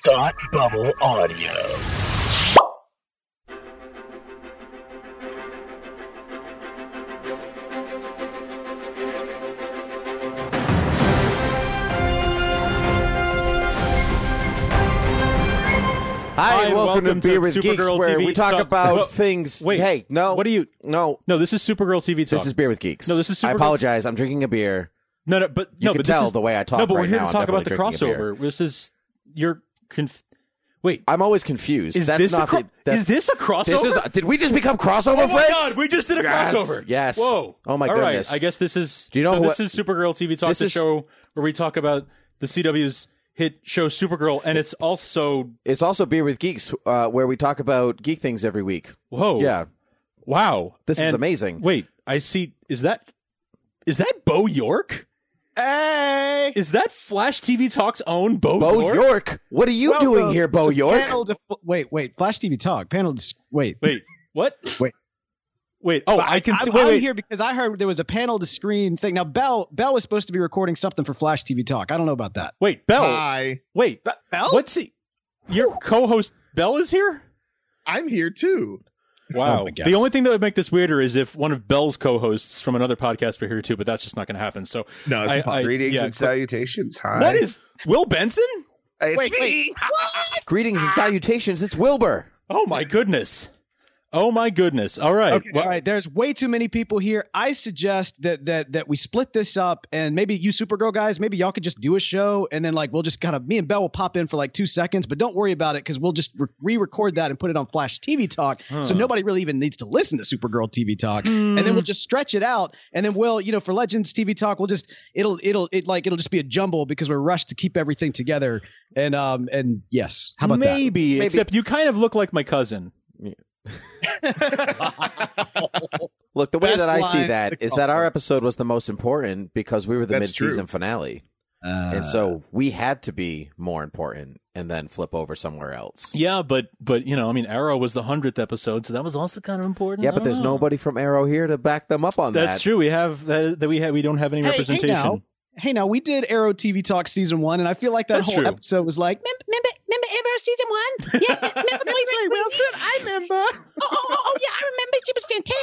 Thought Bubble Audio. Hi, and welcome to Beer with Geeks, where we talk about things. Wait, hey, no. What do you? No. No, this is Supergirl TV Talk. This is Beer with Geeks. No, this is Supergirl. I apologize. I'm drinking a beer. No, but you can tell this is, the way I talk. No, but right we're here now, to talk I'm about the definitely drinking a crossover. This is Wait, I'm always confused. is that's this not is this a crossover? Did we just become crossover Oh my friends? God, we just did a crossover. Yes. Whoa. Oh my All goodness. right. I guess this is. Do you know this is Supergirl TV Talk, the show where we talk about the CW's hit show Supergirl, and it's also Beer with Geeks, where we talk about geek things every week. Whoa. Yeah. Wow. This is amazing. Wait, I see. Is that Bo York? Hey! Is that Flash TV Talk's own Bo York? What are you doing here, Bo York? Wait. Flash TV Talk. Wait. What? Wait. Oh, I can see. I'm here because I heard there was a panel to screen thing. Now, Bell was supposed to be recording something for Flash TV Talk. I don't know about that. Wait, Bell. Hi. Wait, Bell? What's he? Your co-host Bell is here? I'm here too. Wow. Oh my gosh. The only thing that would make this weirder is if one of Bell's co-hosts from another podcast were here too, but that's just not going to happen. So no, it's greetings and salutations. Hi. What is Will Benson? It's me. What? Greetings and salutations. It's Wilbur. Oh my goodness. All right. Okay, all right. There's way too many people here. I suggest that we split this up, and maybe you Supergirl guys, maybe y'all could just do a show, and then we'll just me and Bell will pop in for 2 seconds, but don't worry about it because we'll just re-record that and put it on Flash TV Talk, so nobody really even needs to listen to Supergirl TV Talk, and then we'll just stretch it out, and then we'll for Legends TV Talk we'll just it'll just be a jumble because we're rushed to keep everything together, and yes, how about maybe, except you kind of look like my cousin. Look, the way Best that I see line that is that our episode was the most important because we were the mid-season finale. And so we had to be more important and then flip over somewhere else. Yeah, but Arrow was the 100th episode, so that was also kind of important. Yeah, but there's nobody from Arrow here to back them up on that. That's true. We have we don't have any representation. Hey, now we did Arrow TV Talk season 1, and I feel like that whole episode was like, remember Arrow season 1? Yeah, remember Leslie Wilson? I remember. Oh yeah, I remember. She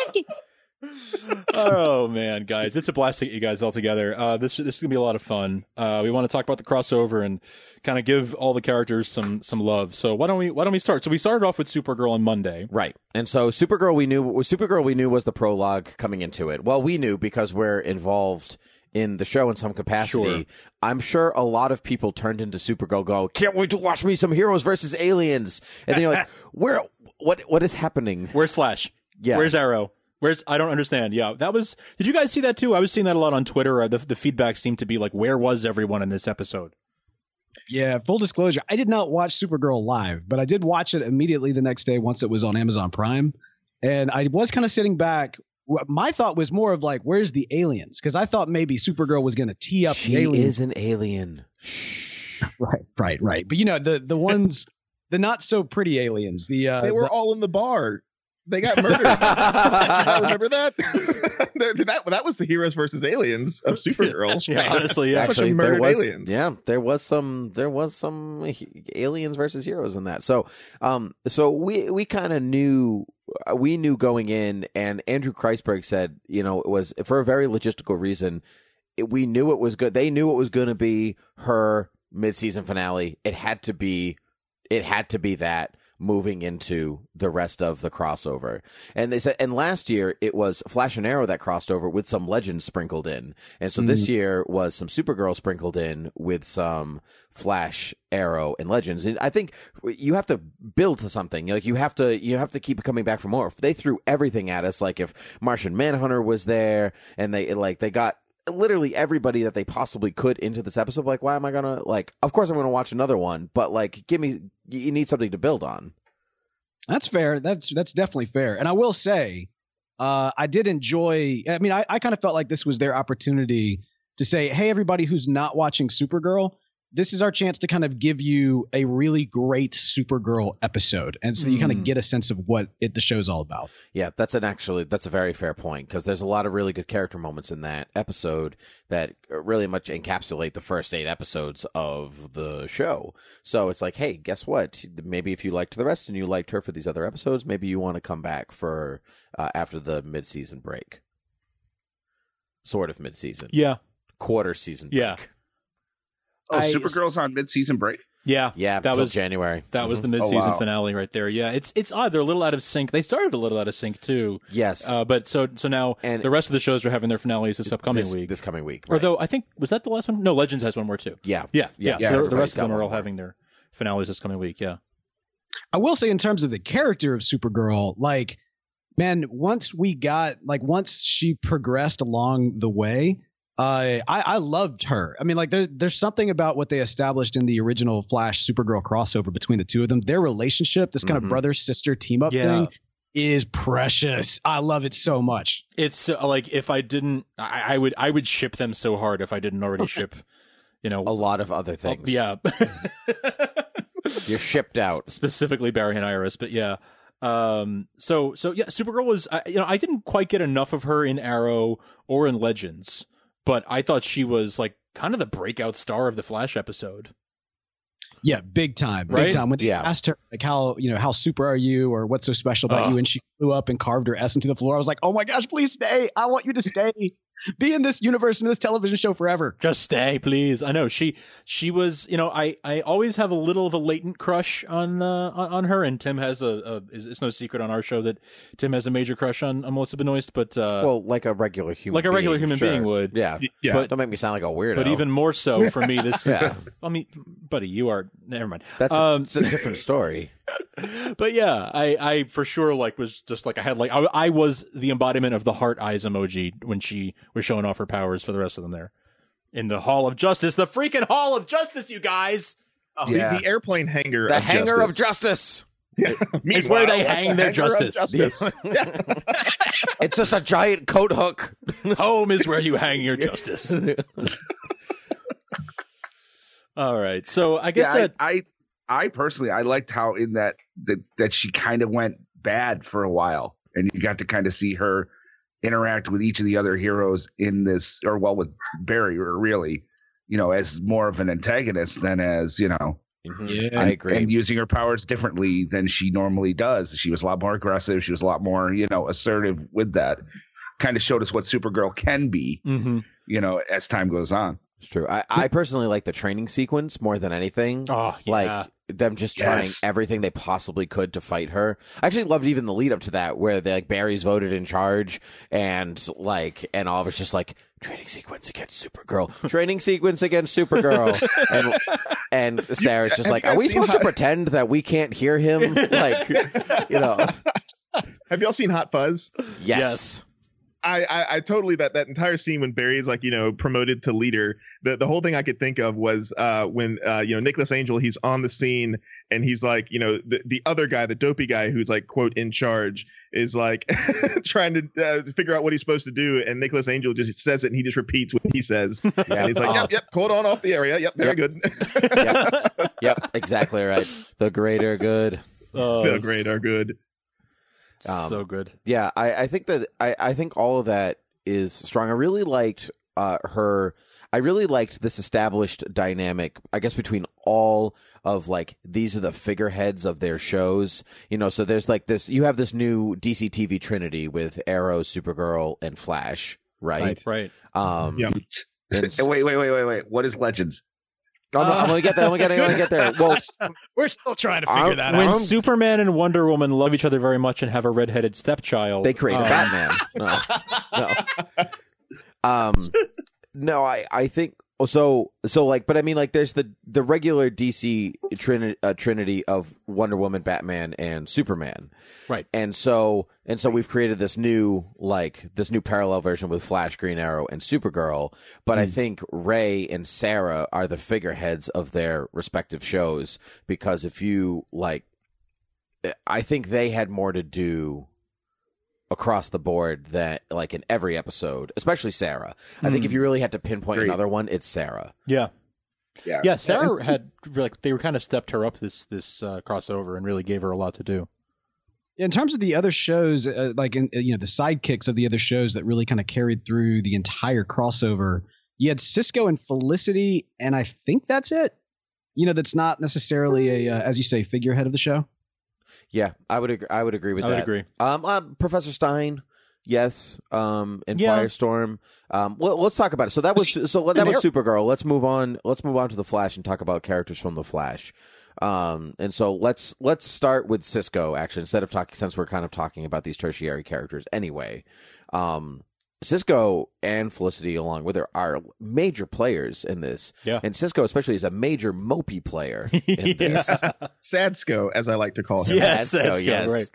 was fantastic. Oh man, guys, it's a blast to get you guys all together. This is gonna be a lot of fun. We want to talk about the crossover and kind of give all the characters some love. So why don't we start? So we started off with Supergirl on Monday, right? And so Supergirl we knew was the prologue coming into it. Well, we knew because we're involved in the show in some capacity. Sure. I'm sure a lot of people turned into Supergirl go, can't wait to watch me some heroes versus aliens. And then you're like, what is happening? Where's Flash? Yeah. Where's Arrow? I don't understand. Yeah, did you guys see that too? I was seeing that a lot on Twitter. The feedback seemed to be like, where was everyone in this episode? Yeah, full disclosure, I did not watch Supergirl live, but I did watch it immediately the next day once it was on Amazon Prime. And I was kind of sitting back. My thought was more of where's the aliens? Because I thought maybe Supergirl was going to tee up the aliens. She is an alien. Shh. Right. But the ones, the not so pretty aliens. They were all in the bar. They got murdered. Remember that? that was the heroes versus aliens of Supergirl. Yeah, honestly, yeah. Actually, aliens. Yeah, there was some aliens versus heroes in that. So we kind of knew. We knew going in, and Andrew Kreisberg said, it was for a very logistical reason. We knew it was good. They knew it was going to be her mid-season finale. It had to be that moving into the rest of the crossover. And they said, and last year it was Flash and Arrow that crossed over with some Legends sprinkled in. And so this year was some Supergirl sprinkled in with some Flash, Arrow, and Legends. And I think you have to build to something. You have to keep coming back for more. If they threw everything at us, like if Martian Manhunter was there and they got literally everybody that they possibly could into this episode, why am I gonna of course I'm gonna watch another one, but you need something to build on. That's fair. That's definitely fair. And I will say, I did enjoy. I mean, I kind of felt like this was their opportunity to say, hey, everybody who's not watching Supergirl, this is our chance to kind of give you a really great Supergirl episode. And so you kind of get a sense of what the show's all about. Yeah, that's a very fair point, because there's a lot of really good character moments in that episode that really much encapsulate the first 8 episodes of the show. So it's like, hey, guess what? Maybe if you liked the rest and you liked her for these other episodes, maybe you want to come back for after the mid-season break. Sort of mid-season. Yeah. Quarter season break. Yeah. Oh, Supergirl's on mid-season break? Yeah. Yeah, that was January. That was the mid-season wow. finale right there. Yeah, it's odd. They're a little out of sync. They started a little out of sync too. Yes. But so now And the rest of the shows are having their finales this upcoming week. This coming week. Or Right. though I think, was that the last one? No, Legends has one more too. Yeah. Yeah. So the everybody's rest of them got are one all more. having their finales this coming week. Yeah. I will say, in terms of the character of Supergirl, like, man, once she progressed along the way, I loved her. I mean, like, there's something about what they established in the original Flash Supergirl crossover between the two of them. Their relationship, this kind of brother sister team up thing, is precious. I love it so much. It's like, if I didn't, I would ship them so hard if I didn't already ship, a lot of other things. Yeah. You're shipped out. Specifically Barry and Iris, but yeah. So yeah, Supergirl was, I didn't quite get enough of her in Arrow or in Legends, but I thought she was like kind of the breakout star of the Flash episode. Yeah, big time. Right? Big time. When they asked her, like, how super are you, or what's so special about you? And she flew up and carved her S into the floor. I was like, oh my gosh, please stay. I want you to stay. Be in this universe and this television show forever. Just stay, please. I know she was, I always have a little of a latent crush on her, and Tim has it's no secret on our show that Tim has a major crush on Melissa Benoist, but well, like a regular human being would. Yeah. But don't make me sound like a weirdo. But even more so for me, this I mean, buddy, you are, never mind. That's it's a different story. But yeah, I for sure was just like, I had I was the embodiment of the heart eyes emoji when she was showing off her powers for the rest of them there in the Hall of Justice, the freaking Hall of Justice, you guys. The airplane hangar. The of hangar justice. of justice. Yeah. It's where they hang their hangar of justice. It's just a giant coat hook. Home is where you hang your justice. All right, so I guess I personally, I liked how in that she kind of went bad for a while, and you got to kind of see her interact with each of the other heroes in this, with Barry, really, as more of an antagonist than as, Yeah, I agree. And using her powers differently than she normally does. She was a lot more aggressive. She was a lot more, assertive with that. Kind of showed us what Supergirl can be, as time goes on. It's true. I personally like the training sequence more than anything. Oh, yeah. Like them just trying everything they possibly could to fight her. I actually loved even the lead up to that, where Barry's voted in charge, and Oliver's just like, training sequence against Supergirl. Training sequence against Supergirl. and Sarah's just like, are we supposed to pretend that we can't hear him? Have y'all seen Hot Fuzz? Yes. I totally that entire scene when Barry's promoted to leader, the whole thing I could think of was when Nicholas Angel, he's on the scene and he's like, the other guy, the dopey guy who's like, quote, in charge, is like trying to figure out what he's supposed to do, and Nicholas Angel just says it and he just repeats what he says. And he's like, yep, hold on off the area. Yep, very good. Yep, exactly right. The greater good. The greater good. So good. Yeah, I think that I think all of that is strong. I really liked her. I really liked this established dynamic, I guess, between all of these are the figureheads of their shows. So there's this. You have this new DC TV trinity with Arrow, Supergirl, and Flash, right? Right. Yeah. Wait. What is Legends? I'm gonna get there. I'm gonna get there. Well, we're still trying to figure that when out. When Superman and Wonder Woman love each other very much and have a redheaded stepchild, they create Batman. No, I think so. But I mean, there's the regular DC trinity of Wonder Woman, Batman, and Superman, right? And so we've created this new parallel version with Flash, Green Arrow, and Supergirl. But I think Ray and Sarah are the figureheads of their respective shows, because if you I think they had more to do across the board that in every episode, especially Sarah. I think if you really had to pinpoint another one, it's Sarah. Yeah. Yeah, Sarah had like they were kind of stepped her up this crossover and really gave her a lot to do. In terms of the other shows, like in the sidekicks of the other shows that really kind of carried through the entire crossover, you had Cisco and Felicity, and I think that's it. That's not necessarily a, as you say, figurehead of the show. Yeah, I would agree with that. I would agree. Professor Stein, yes. And Firestorm. Let's talk about it. So that was Supergirl. Let's move on. Let's move on to the Flash and talk about characters from the Flash. And so let's start with Cisco, actually, since we're kind of talking about these tertiary characters anyway. Cisco and Felicity, along with her, are major players in this. Yeah. And Cisco especially is a major mopey player in this. Sadsco, as I like to call him. Yes, Sadsco, yes. Right.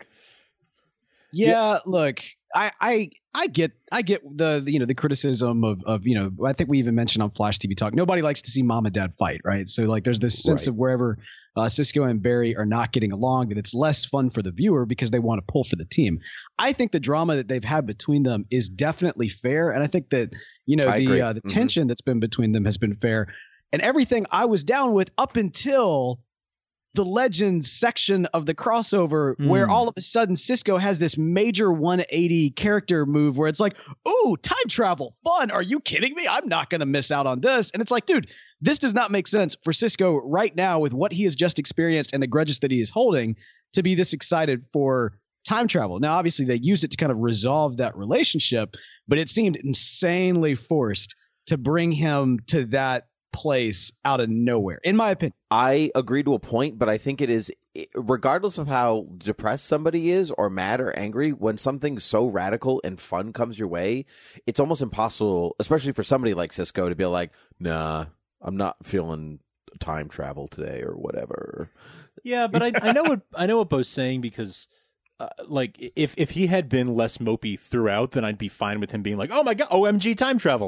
Yeah, look, I get the criticism of I think we even mentioned on Flash TV Talk, nobody likes to see mom and dad fight, right? So like there's this sense of wherever Cisco and Barry are not getting along, that it's less fun for the viewer because they want to pull for the team. I think the drama that they've had between them is definitely fair, and I think that the tension that's been between them has been fair, and everything I was down with up until the Legends section of the crossover where all of a sudden Cisco has this major 180 character move where it's like, ooh, time travel, fun. Are you kidding me? I'm not going to miss out on this. And it's like, dude, this does not make sense for Cisco right now with what he has just experienced and the grudges that he is holding to be this excited for time travel. Now, obviously they used it to kind of resolve that relationship, but it seemed insanely forced to bring him to that place out of nowhere, in my opinion. I agree to a point, but I think it is, regardless of how depressed somebody is or mad or angry, when something so radical and fun comes your way, it's almost impossible, especially for somebody like Cisco, to be like, nah, I'm not feeling time travel today or whatever. Yeah, but I know what Bo's saying, because like if he had been less mopey throughout, then I'd be fine with him being like, oh my god, OMG time travel.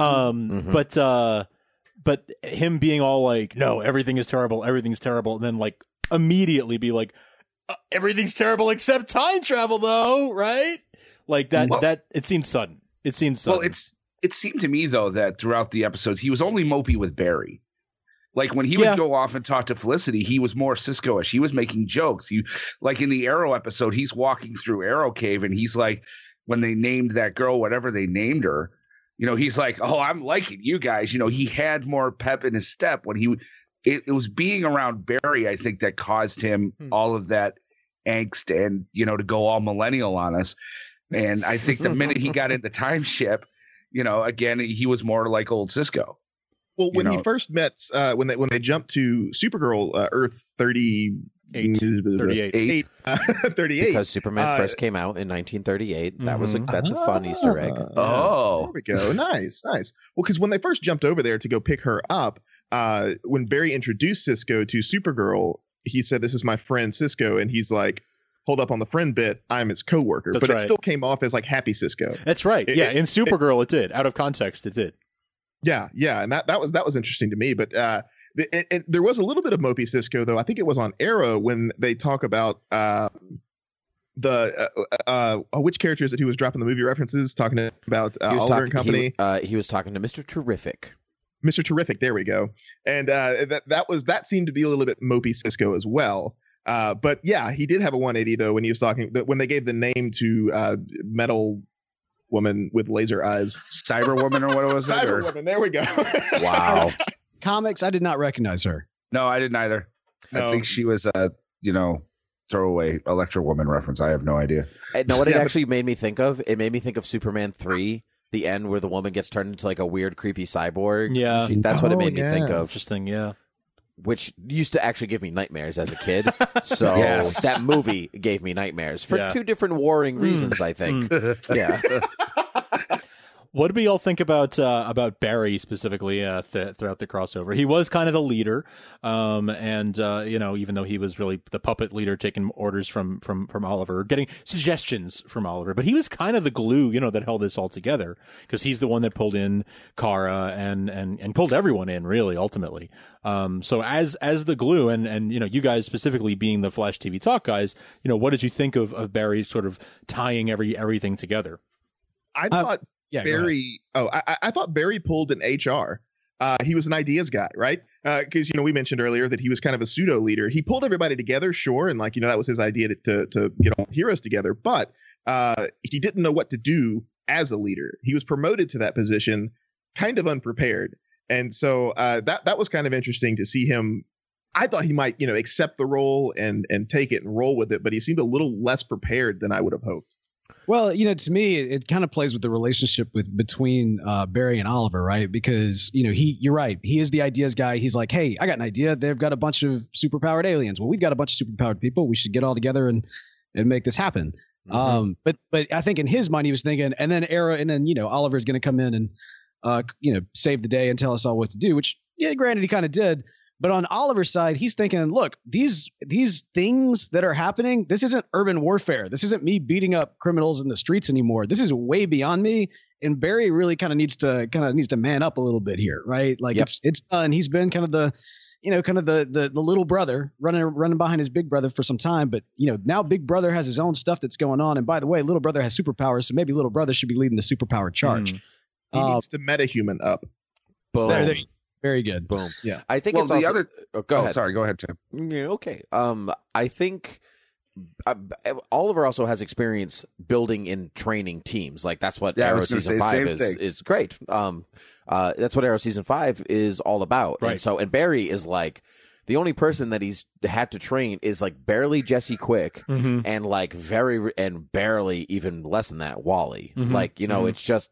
But him being all like, no, everything's terrible, and then like immediately be like, everything's terrible except time travel, though, right? Like that. That it seemed sudden. Well, it seemed to me though that throughout the episodes he was only mopey with Barry. Like when he would go off and talk to Felicity, he was more Cisco-ish. He was making jokes. Like in the Arrow episode, he's walking through Arrow Cave, and he's like, when they named that girl, whatever they named her. He's like, oh, I'm liking you guys. He had more pep in his step when it was being around Barry, I think, that caused him all of that angst and, to go all millennial on us. And I think the minute he got in the time ship, again, he was more like old Cisco. Well, when he first met, when they jumped to Supergirl, Earth 38. 38. Because Superman first came out in 1938. That's a fun Easter egg. Oh, there we go. Nice. Well, because when they first jumped over there to go pick her up, when Barry introduced Cisco to Supergirl, he said, "This is my friend Cisco," and he's like, hold up on the friend bit, I'm his coworker. But it still came off as like happy Cisco. That's right. In Supergirl, it did. Out of context, it did. Yeah, and that was interesting to me. But there was a little bit of mopey Cisco, though. I think it was on Arrow when they talk about which characters that he was dropping the movie references, talking about Oliver and Company. He was talking to Mr. Terrific. Mr. Terrific, there we go. And that seemed to be a little bit mopey Cisco as well. But yeah, he did have a 180 though when he was talking when they gave the name to Metal Woman with laser eyes, Cyber Woman, or what was it? Cyber Woman. There we go. Wow. Comics, I did not recognize her. No, I didn't either. No. I think she was a throwaway Electra Woman reference. I have no idea. No, what it actually made me think of? It made me think of Superman 3, the end where the woman gets turned into like a weird, creepy cyborg. Yeah, that's what it made me think of. Interesting. Yeah. Which used to actually give me nightmares as a kid. So that movie gave me nightmares for two different warring reasons, I think. Yeah. What did we all think about Barry specifically throughout the crossover? He was kind of the leader, and even though he was really the puppet leader, taking orders from Oliver, getting suggestions from Oliver, but he was kind of the glue, that held this all together, because he's the one that pulled in Kara and pulled everyone in, really, ultimately. So as the glue, and you guys specifically being the Flash TV Talk guys, what did you think of Barry sort of tying everything together? I thought. Barry. I thought Barry pulled an HR. he was an ideas guy, right? Because we mentioned earlier that he was kind of a pseudo leader. He pulled everybody together, sure, and that was his idea to get all heroes together. But he didn't know what to do as a leader. He was promoted to that position kind of unprepared, and so that was kind of interesting to see him. I thought he might accept the role and take it and roll with it, but he seemed a little less prepared than I would have hoped. Well, to me, it kind of plays with the relationship between Barry and Oliver, right? Because you're right, he is the ideas guy. He's like, hey, I got an idea. They've got a bunch of superpowered aliens. Well, we've got a bunch of superpowered people. We should get all together and make this happen. Mm-hmm. But I think in his mind he was thinking, and then Oliver's going to come in and save the day and tell us all what to do. Which, yeah, granted, he kind of did. But on Oliver's side, he's thinking, look, these things that are happening, this isn't urban warfare. This isn't me beating up criminals in the streets anymore. This is way beyond me. And Barry really kind of needs to man up a little bit here, right? Like it's done. He's been kind of the little brother running behind his big brother for some time. But now big brother has his own stuff that's going on. And by the way, little brother has superpowers, so maybe little brother should be leading the superpower charge. He needs to metahuman up. Boom. There. Very good. Boom. Yeah. I think it's the also, other. Oh, go ahead. Sorry. Go ahead, Tim. Yeah, okay. I think Oliver also has experience building and training teams. Like that's what Arrow season 5 is great. That's what Arrow season 5 is all about. Right. And Barry is like the only person that he's had to train is like barely Jesse Quick and like and barely even less than that Wally. It's just.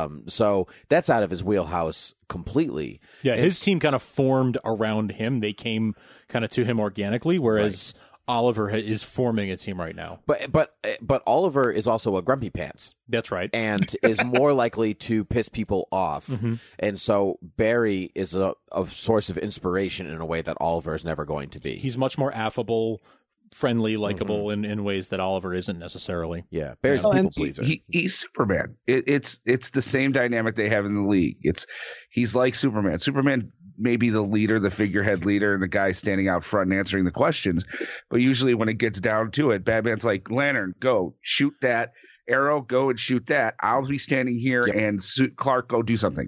So that's out of his wheelhouse completely. Yeah, his team kind of formed around him. They came kind of to him organically, whereas Oliver is forming a team right now. But Oliver is also a grumpy pants. That's right, and is more likely to piss people off. And so Barry is a source of inspiration in a way that Oliver is never going to be. He's much more affable, friendly, likable in ways that Oliver isn't necessarily. Yeah, Barry's a people pleaser. He's Superman. It's the same dynamic they have in the league. He's like Superman. Superman may be the leader, the figurehead leader, and the guy standing out front and answering the questions. But usually when it gets down to it, Batman's like, Lantern, go shoot that. Arrow, go and shoot that. I'll be standing here, and Clark, go do something.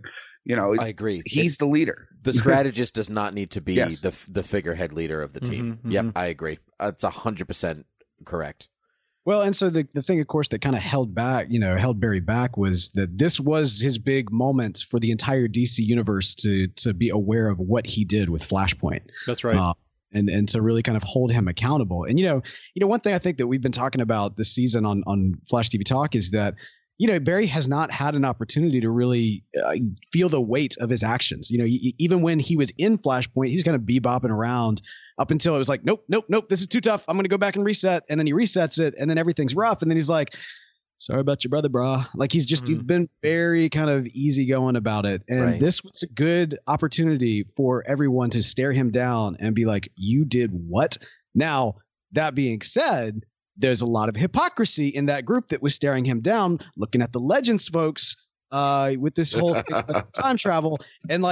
I agree. He's the leader. The strategist does not need to be the figurehead leader of the team. Yep, I agree. It's 100% correct. Well, and so the thing, of course, that kind of held Barry back was that this was his big moment for the entire DC universe to be aware of what he did with Flashpoint. That's right. And to really kind of hold him accountable. And one thing I think that we've been talking about this season on Flash TV Talk is that Barry has not had an opportunity to really feel the weight of his actions. Even when he was in Flashpoint, he's kind of bebopping around up until it was like, nope, this is too tough. I'm going to go back and reset. And then he resets it, and then everything's rough. And then he's like, sorry about your brother, brah. Like he's been very kind of easygoing about it. And this was a good opportunity for everyone to stare him down and be like, you did what? Now, that being said, there's a lot of hypocrisy in that group that was staring him down, looking at the Legends folks with this whole thing about time travel. And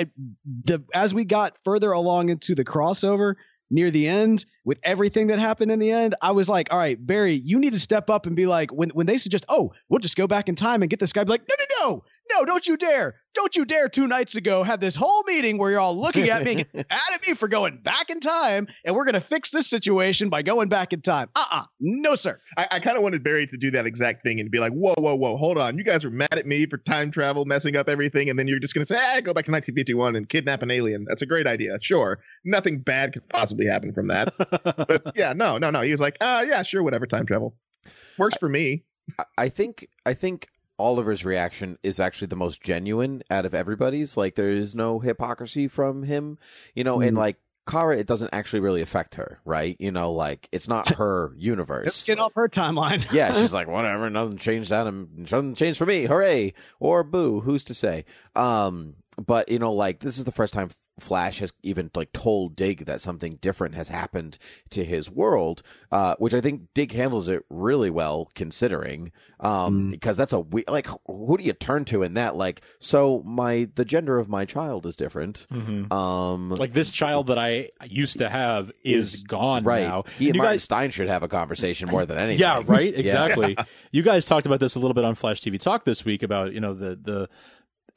as we got further along into the crossover near the end with everything that happened in the end, I was like, all right, Barry, you need to step up and be like, when they suggest, oh, we'll just go back in time and get this guy, be like, no, don't you dare. Don't you dare 2 nights ago have this whole meeting where you're all looking at me, mad at me for going back in time, and we're going to fix this situation by going back in time. No, sir. I kind of wanted Barry to do that exact thing and be like, whoa, hold on. You guys were mad at me for time travel, messing up everything, and then you're just going to say, go back to 1951 and kidnap an alien. That's a great idea. Sure. Nothing bad could possibly happen from that. But yeah, no. He was like, yeah, sure, whatever, time travel. Works for me. I think Oliver's reaction is actually the most genuine out of everybody's. Like, there is no hypocrisy from him, and like Kara, it doesn't actually really affect her, right? It's not her universe. Let's get off her timeline. Yeah, she's like, whatever, nothing changed that, and nothing changed for me, hooray, or boo, who's to say? But this is the first time Flash has even told Dig that something different has happened to his world, which I think Dig handles it really well considering, because that's who do you turn to in that? The gender of my child is different. This child that I used to have is gone now. He and Martin Stein should have a conversation more than anything. Yeah, right. Exactly. You guys talked about this a little bit on Flash TV Talk this week about the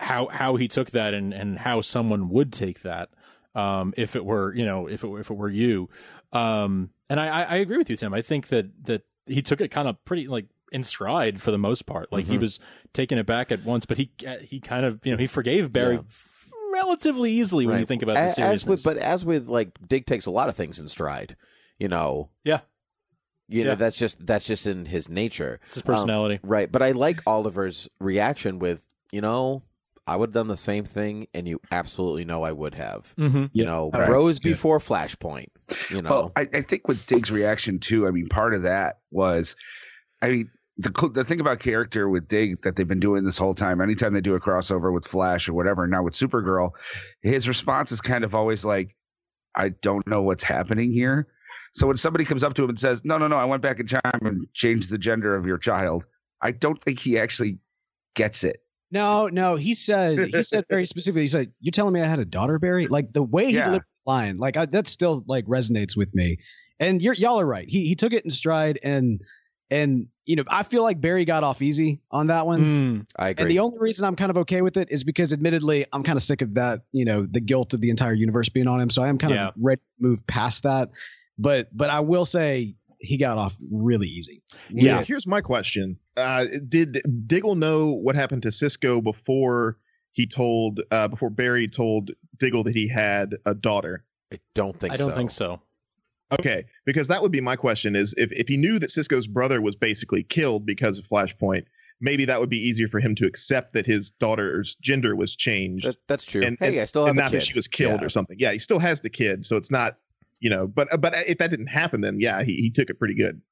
how he took that and how someone would take that if it were if it were you. And I agree with you, Tim. I think that he took it kind of pretty like in stride for the most part. Like he was taking it back at once, but he kind of he forgave Barry relatively easily when you think about the seriousness. As with like Dig takes a lot of things in stride, Yeah. That's just in his nature. It's his personality. Right. But I like Oliver's reaction with, I would have done the same thing, and you absolutely know I would have. Right. Bros before Flashpoint. Well, I think with Dig's reaction too. I mean, part of that was, the thing about character with Dig that they've been doing this whole time. Anytime they do a crossover with Flash or whatever, now with Supergirl, his response is kind of always like, "I don't know what's happening here." So when somebody comes up to him and says, "No, I went back in time and changed the gender of your child," I don't think he actually gets it. No, he said very specifically. He said, "You're telling me I had a daughter, Barry?" Like the way he delivered the line, like that still like resonates with me. And y'all are right. He took it in stride, and I feel like Barry got off easy on that one. I agree. And the only reason I'm kind of okay with it is because, admittedly, I'm kind of sick of that. The guilt of the entire universe being on him. So I am kind of ready to move past that. But I will say he got off really easy. Yeah. Here's my question. Did Diggle know what happened to Cisco before Barry told Diggle that he had a daughter? I don't think so. I don't think so. Okay, because that would be my question is if he knew that Cisco's brother was basically killed because of Flashpoint, maybe that would be easier for him to accept that his daughter's gender was changed. That's true. And, I still have a not kid. That she was killed or something. Yeah, he still has the kid, so it's not, but if that didn't happen, then he took it pretty good.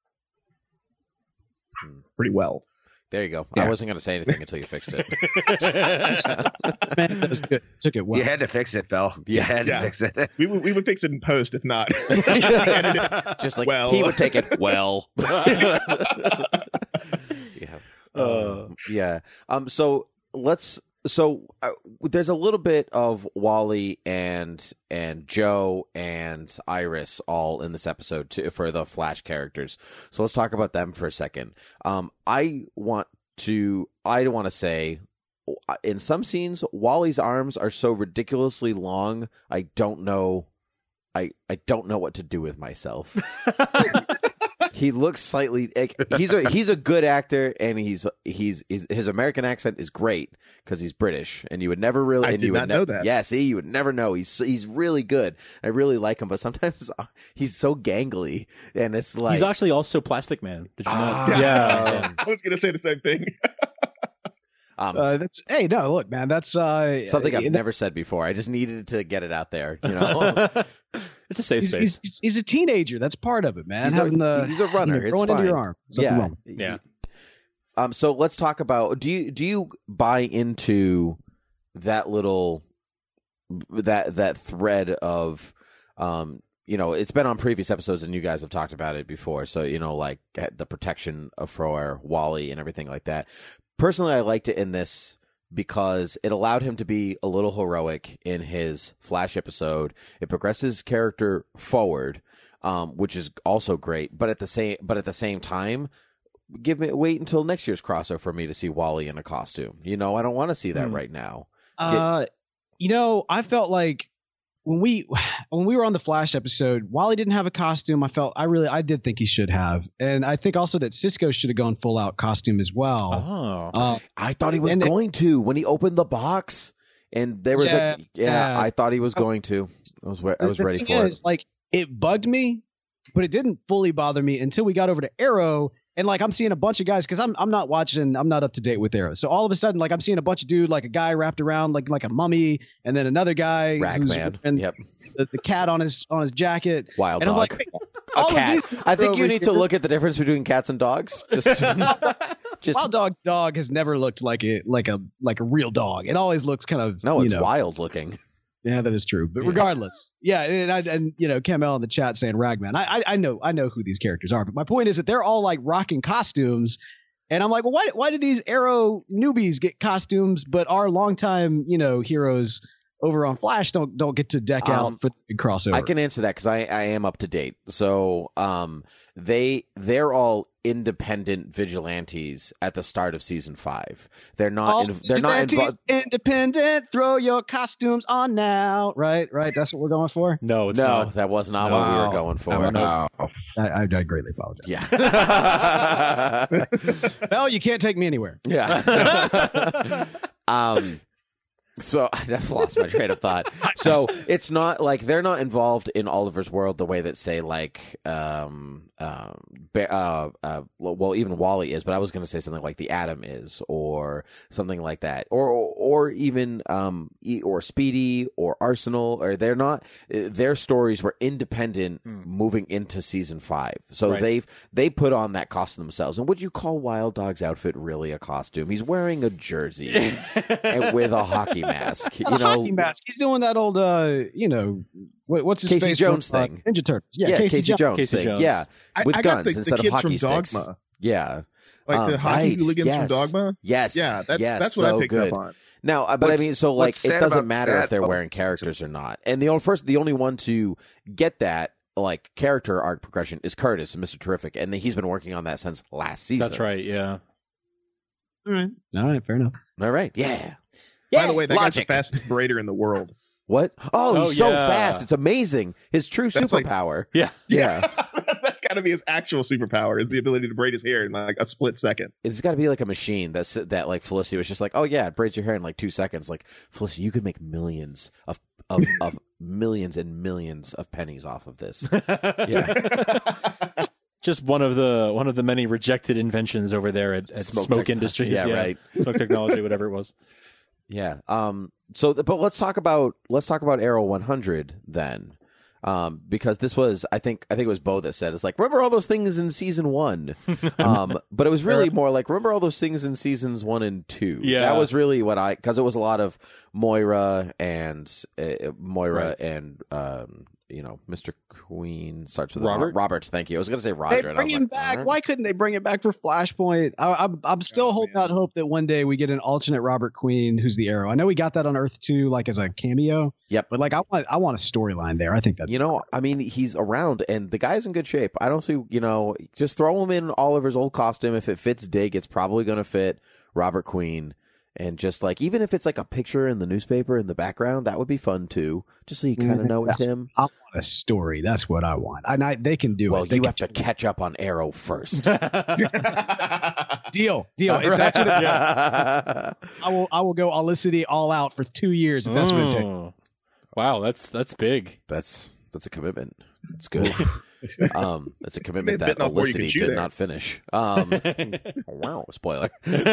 Pretty well. There you go. Yeah. I wasn't going to say anything until you fixed it. Man, that's good. Took it well. You had to fix it, Phil. You had to fix it. We would fix it in post if not. Just like he would take it well. So there's a little bit of Wally and Joe and Iris all in this episode too, for the Flash characters. So let's talk about them for a second. I want to say, in some scenes, Wally's arms are so ridiculously long. I don't know what to do with myself. He looks slightly. He's a good actor, and his American accent is great because he's British, and you would never really. I did not know that. Yeah, see, you would never know. He's really good. I really like him, but sometimes he's so gangly, and it's like he's actually also Plastic Man. Did you know? Yeah. I was going to say the same thing. Look, man, that's something I've never said before. I just needed to get it out there. It's a safe space. He's a teenager. That's part of it, man. He's a runner. It's throwing fine. into your arm. Yeah. So let's talk about. Do you buy into that little that thread of it's been on previous episodes and you guys have talked about it before. So like the protection for Wally and everything like that. Personally, I liked it in this because it allowed him to be a little heroic in his Flash episode. It progresses his character forward, which is also great. But at the same time, wait until next year's crossover for me to see Wally in a costume. I don't want to see that right now. I felt like when we were on the Flash episode, Wally didn't have a costume. I did think he should have, and I think also that Cisco should have gone full out costume as well. I thought he was going to when he opened the box, and there was I thought he was going to. I was ready for it. Like it bugged me, but it didn't fully bother me until we got over to Arrow. And like I'm seeing a bunch of guys because I'm not up to date with Arrow. So all of a sudden, like I'm seeing a bunch of dude, like a guy wrapped around like a mummy, and then another guy Ragman, and the cat on his jacket, Wild and dog. I'm like, a cat. I think you need to look at the difference between cats and dogs. Just Wild Dog's dog has never looked like a real dog. It always looks kind of wild looking. Yeah, that is true. But regardless, and Cam L in the chat saying Ragman. I know who these characters are, but my point is that they're all like rocking costumes, and I'm like, well, why do these Arrow newbies get costumes, but our longtime heroes over on Flash don't get to deck out for the big crossover. I can answer that because I am up to date. So they're all independent vigilantes at the start of season 5. They're not involved. Independent. Throw your costumes on now. Right. That's what we're going for. No, it's no, not. that was not what we were going for. No. I greatly apologize. Yeah. Well, you can't take me anywhere. Yeah. So I just lost my train of thought. So it's not like they're not involved in Oliver's world the way that, say, like, even Wally is, but I was going to say something like the Atom is, or something like that, or even or Speedy or Arsenal, or they're not. Their stories were independent moving into season 5, so Right. they put on that costume themselves. And would you call Wild Dog's outfit really a costume? He's wearing a jersey and with a hockey mask. You know, Hockey mask. He's doing that old, what's his Casey face Jones from, thing. Ninja Turtles. Yeah, Casey Jones Casey thing. Jones. Yeah, with I guns got the instead of kids hockey from sticks. Dogma. Yeah, Like the hockey right. hooligans Yes. from Dogma. Yes, Yeah, that's yes, what so I picked good. up on. Now, but What's- I mean, so like what's it sad doesn't about matter that- if they're wearing characters or not. And the only one to get that like character arc progression is Curtis, Mr. Terrific, and he's been working on that since last season. That's right. Yeah. All right, fair enough. All right, yeah. By the way, that Logic. guy's the fastest brader in the world. What? Oh, he's so yeah. fast. It's amazing. His true That's like- superpower. Yeah. Yeah. That's got to be his actual superpower, is the ability to braid his hair in like a split second. It's got to be like a machine that like Felicity was just like, oh yeah, it braids your hair in like 2 seconds. Like, Felicity, you could make millions of millions and millions of pennies off of this. Yeah. Just one of the many rejected inventions over there at Smoke Industries. Yeah, right. Smoke Technology, whatever it was. Yeah. But let's talk about Arrow 100 then. Because this was, I think it was Bo that said, it's like, remember all those things in season 1. But it was really more like, remember all those things in seasons 1 and 2. Yeah. That was really because it was a lot of Moira and Mr. Queen starts with Robert? Robert, thank you. I was going to say They Roger. and I bring was him like, back. all right. Why couldn't they bring it back for Flashpoint? I'm still holding out hope that one day we get an alternate Robert Queen who's the Arrow. I know we got that on Earth 2, like as a cameo. Yep. But like I want a storyline there. I think that I mean, he's around and the guy's in good shape. I don't see, just throw him in Oliver's old costume. If it fits Dig, it's probably going to fit Robert Queen. And just like, even if it's like a picture in the newspaper in the background, that would be fun too. Just so you kind of know it's him. I want a story. That's what I want. They can do Well, it. you have to catch up on Arrow first. Deal. If that's what it is, I will go Olicity all out for 2 years if that's what it takes. Oh. Wow, that's big. That's a commitment. It's good. It's a commitment Bitten that off more you can Olicity chew did there. not finish. Wow, spoiler.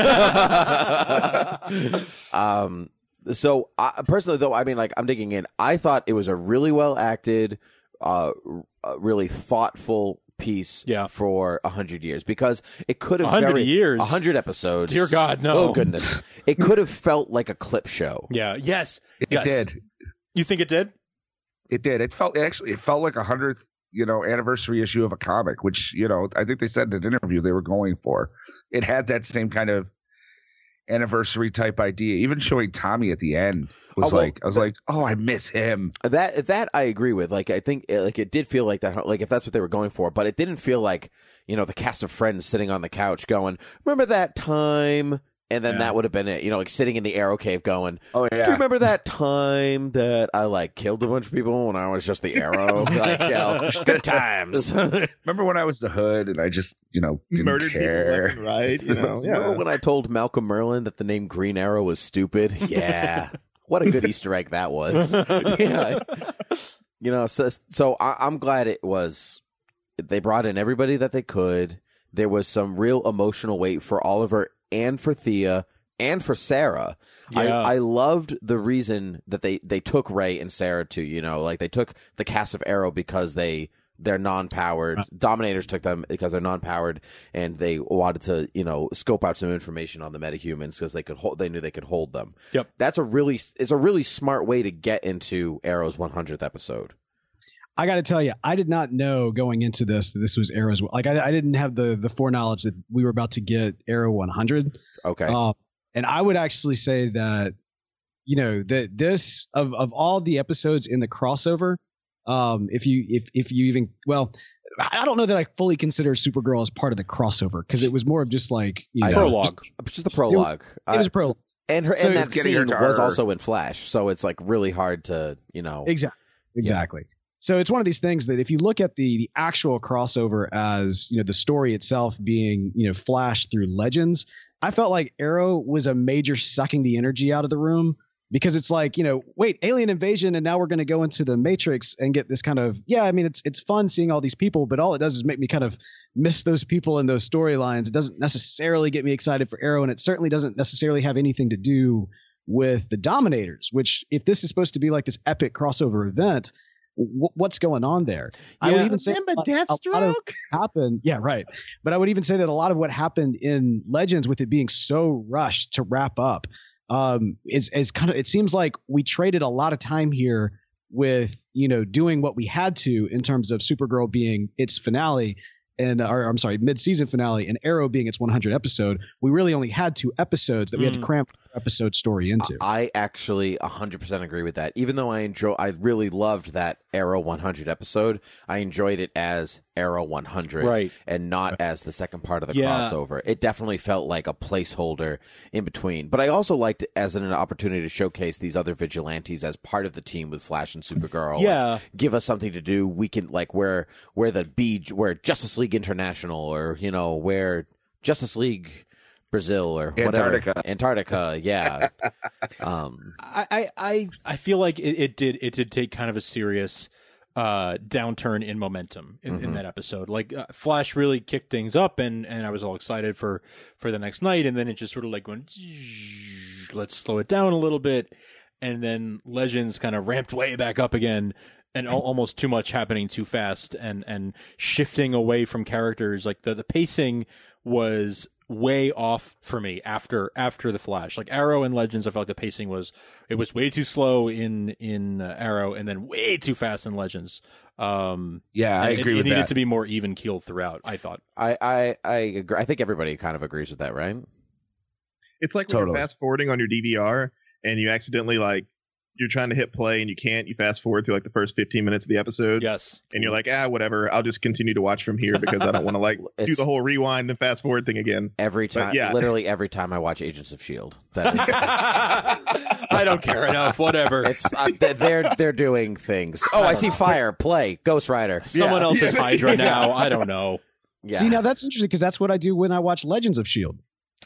So personally, though, I mean, like, I'm digging in. I thought it was a really well acted, really thoughtful piece for 100 years, because it could have 100 years, 100 episods. Dear God, no. Oh goodness, it could have felt like a clip show. Yeah. Yes. It did. You think it did? It did. It felt like 100th, anniversary issue of a comic, which, I think they said in an interview they were going for. It had that same kind of anniversary type idea. Even showing Tommy at the end was I was like, oh, I miss him. That I agree with. Like, I think it did feel like that, like if that's what they were going for, but it didn't feel like, the cast of Friends sitting on the couch going, remember that time? And then that would have been it, like sitting in the Arrow cave going, oh yeah, do you remember that time that I like killed a bunch of people when I was just the Arrow? Like, good times. Remember when I was the Hood and I just, didn't Murdered care. people left and right. Remember when I told Malcolm Merlin that the name Green Arrow was stupid? Yeah. What a good Easter egg that was. Yeah. So I'm glad it was, they brought in everybody that they could. There was some real emotional weight for Oliver and for Thea and for Sarah. Yeah. I loved the reason that they took Ray and Sarah to, like they took the cast of Arrow because they're non-powered. Dominators took them because they're non-powered, and they wanted to, scope out some information on the metahumans because they knew they could hold them. Yep. It's a really smart way to get into Arrow's 100th episode. I got to tell you, I did not know going into this that this was Arrow's. Like, I didn't have the foreknowledge that we were about to get Arrow 100. Okay. And I would actually say that, you know, that this of all the episodes in the crossover, if you even, well, I don't know that I fully consider Supergirl as part of the crossover because it was more of just like, you know, prologue. Just the prologue. It was a prologue. And her So and it's that getting her scene to was Earth. also in Flash, so it's like really hard to, you know. Exactly. So it's one of these things that if you look at the actual crossover as, you know, the story itself being, you know, Flash through Legends, I felt like Arrow was a major sucking the energy out of the room because it's like, you know, wait, alien invasion, and now we're going to go into the Matrix and get this kind of, yeah, I mean, it's fun seeing all these people, but all it does is make me kind of miss those people and those storylines. It doesn't necessarily get me excited for Arrow, and it certainly doesn't necessarily have anything to do with the Dominators, which if this is supposed to be like this epic crossover event, what's going on there? I would even say a lot of happened. Yeah, right. But I would even say that a lot of what happened in Legends, with it being so rushed to wrap up, is kind of, it seems like we traded a lot of time here with, you know, doing what we had to in terms of Supergirl being its finale and, or I'm sorry, mid-season finale, and Arrow being its 100 episode. We really only had 2 episodes that we had to cram episode story into. I actually 100% agree with that. Even though I really loved that Arrow 100 episode, I enjoyed it as Arrow 100, Right. and not as the second part of the crossover. It definitely felt like a placeholder in between. But I also liked it as an opportunity to showcase these other vigilantes as part of the team with Flash and Supergirl. Yeah. Like, give us something to do. We can, like, where Justice League International, or, you know, where Justice League Brazil or whatever. Antarctica, yeah. I feel like it did take kind of a serious downturn in momentum in that episode. Like Flash really kicked things up, and I was all excited for the next night, and then it just sort of like went, let's slow it down a little bit, and then Legends kind of ramped way back up again. And almost too much happening too fast, and shifting away from characters. Like the pacing was way off for me after the Flash. Like Arrow and Legends, I felt like the pacing was way too slow in Arrow, and then way too fast in Legends. Yeah, I agree with that. It needed that. to be more even keeled throughout, I thought. I agree. I think everybody kind of agrees with that, right? It's like when Totally. you're fast forwarding on your DVR and you accidentally, like, you're trying to hit play and you can't. You fast forward through like the first 15 minutes of the episode. Yes. And you're like, whatever. I'll just continue to watch from here because I don't want to like do the whole rewind and fast forward thing again. Every time, literally every time I watch Agents of S.H.I.E.L.D. That is, I don't care enough. Whatever. it's they're doing things. Oh, I see fire. Play Ghost Rider. Someone else is Hydra now. I don't know. Yeah. See, now that's interesting because that's what I do when I watch Legends of S.H.I.E.L.D.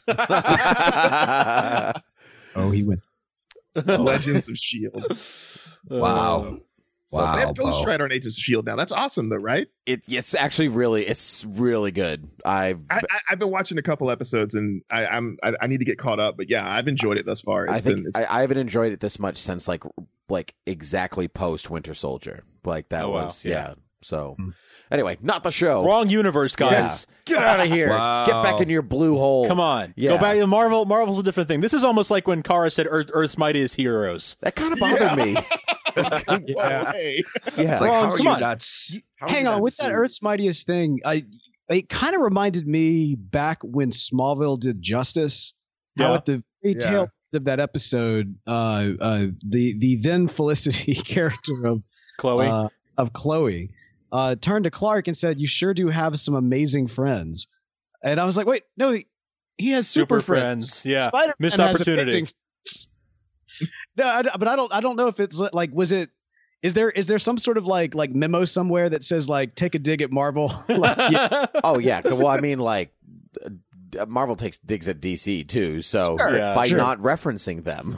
Oh, he went. Legends of S.H.I.E.L.D. Wow. So they have Ghost Rider on Agents of S.H.I.E.L.D. now. That's awesome, though, right? It's actually really good. I've been watching a couple episodes and I need to get caught up, but yeah, I've enjoyed it thus far. I haven't enjoyed it this much since like exactly post Winter Soldier. Like that was yeah. So anyway, not the show. Wrong universe, guys. Yeah. Get out of here. Wow. Get back in your blue hole. Come on. Yeah. Go back to Marvel. Marvel's a different thing. This is almost like when Kara said Earth's mightiest heroes. That kind of bothered me. Yeah. It's like, Wrong. how are Come you on. nuts? How are Hang you on, nuts? with that Earth's Mightiest thing, it kind of reminded me back when Smallville did Justice. How Yeah. at the very tail end of that episode, the then Felicity character of Chloe turned to Clark and said, "You sure do have some amazing friends." And I was like, "Wait, no, he has super friends." Yeah. Spider-Man Missed has opportunity. amazing friends. No, but I don't know if it's like, is there some sort of like memo somewhere that says like take a dig at Marvel? Like, yeah. Oh yeah. Well, I mean, like Marvel takes digs at DC too. So Sure. Yeah. by Sure. not referencing them,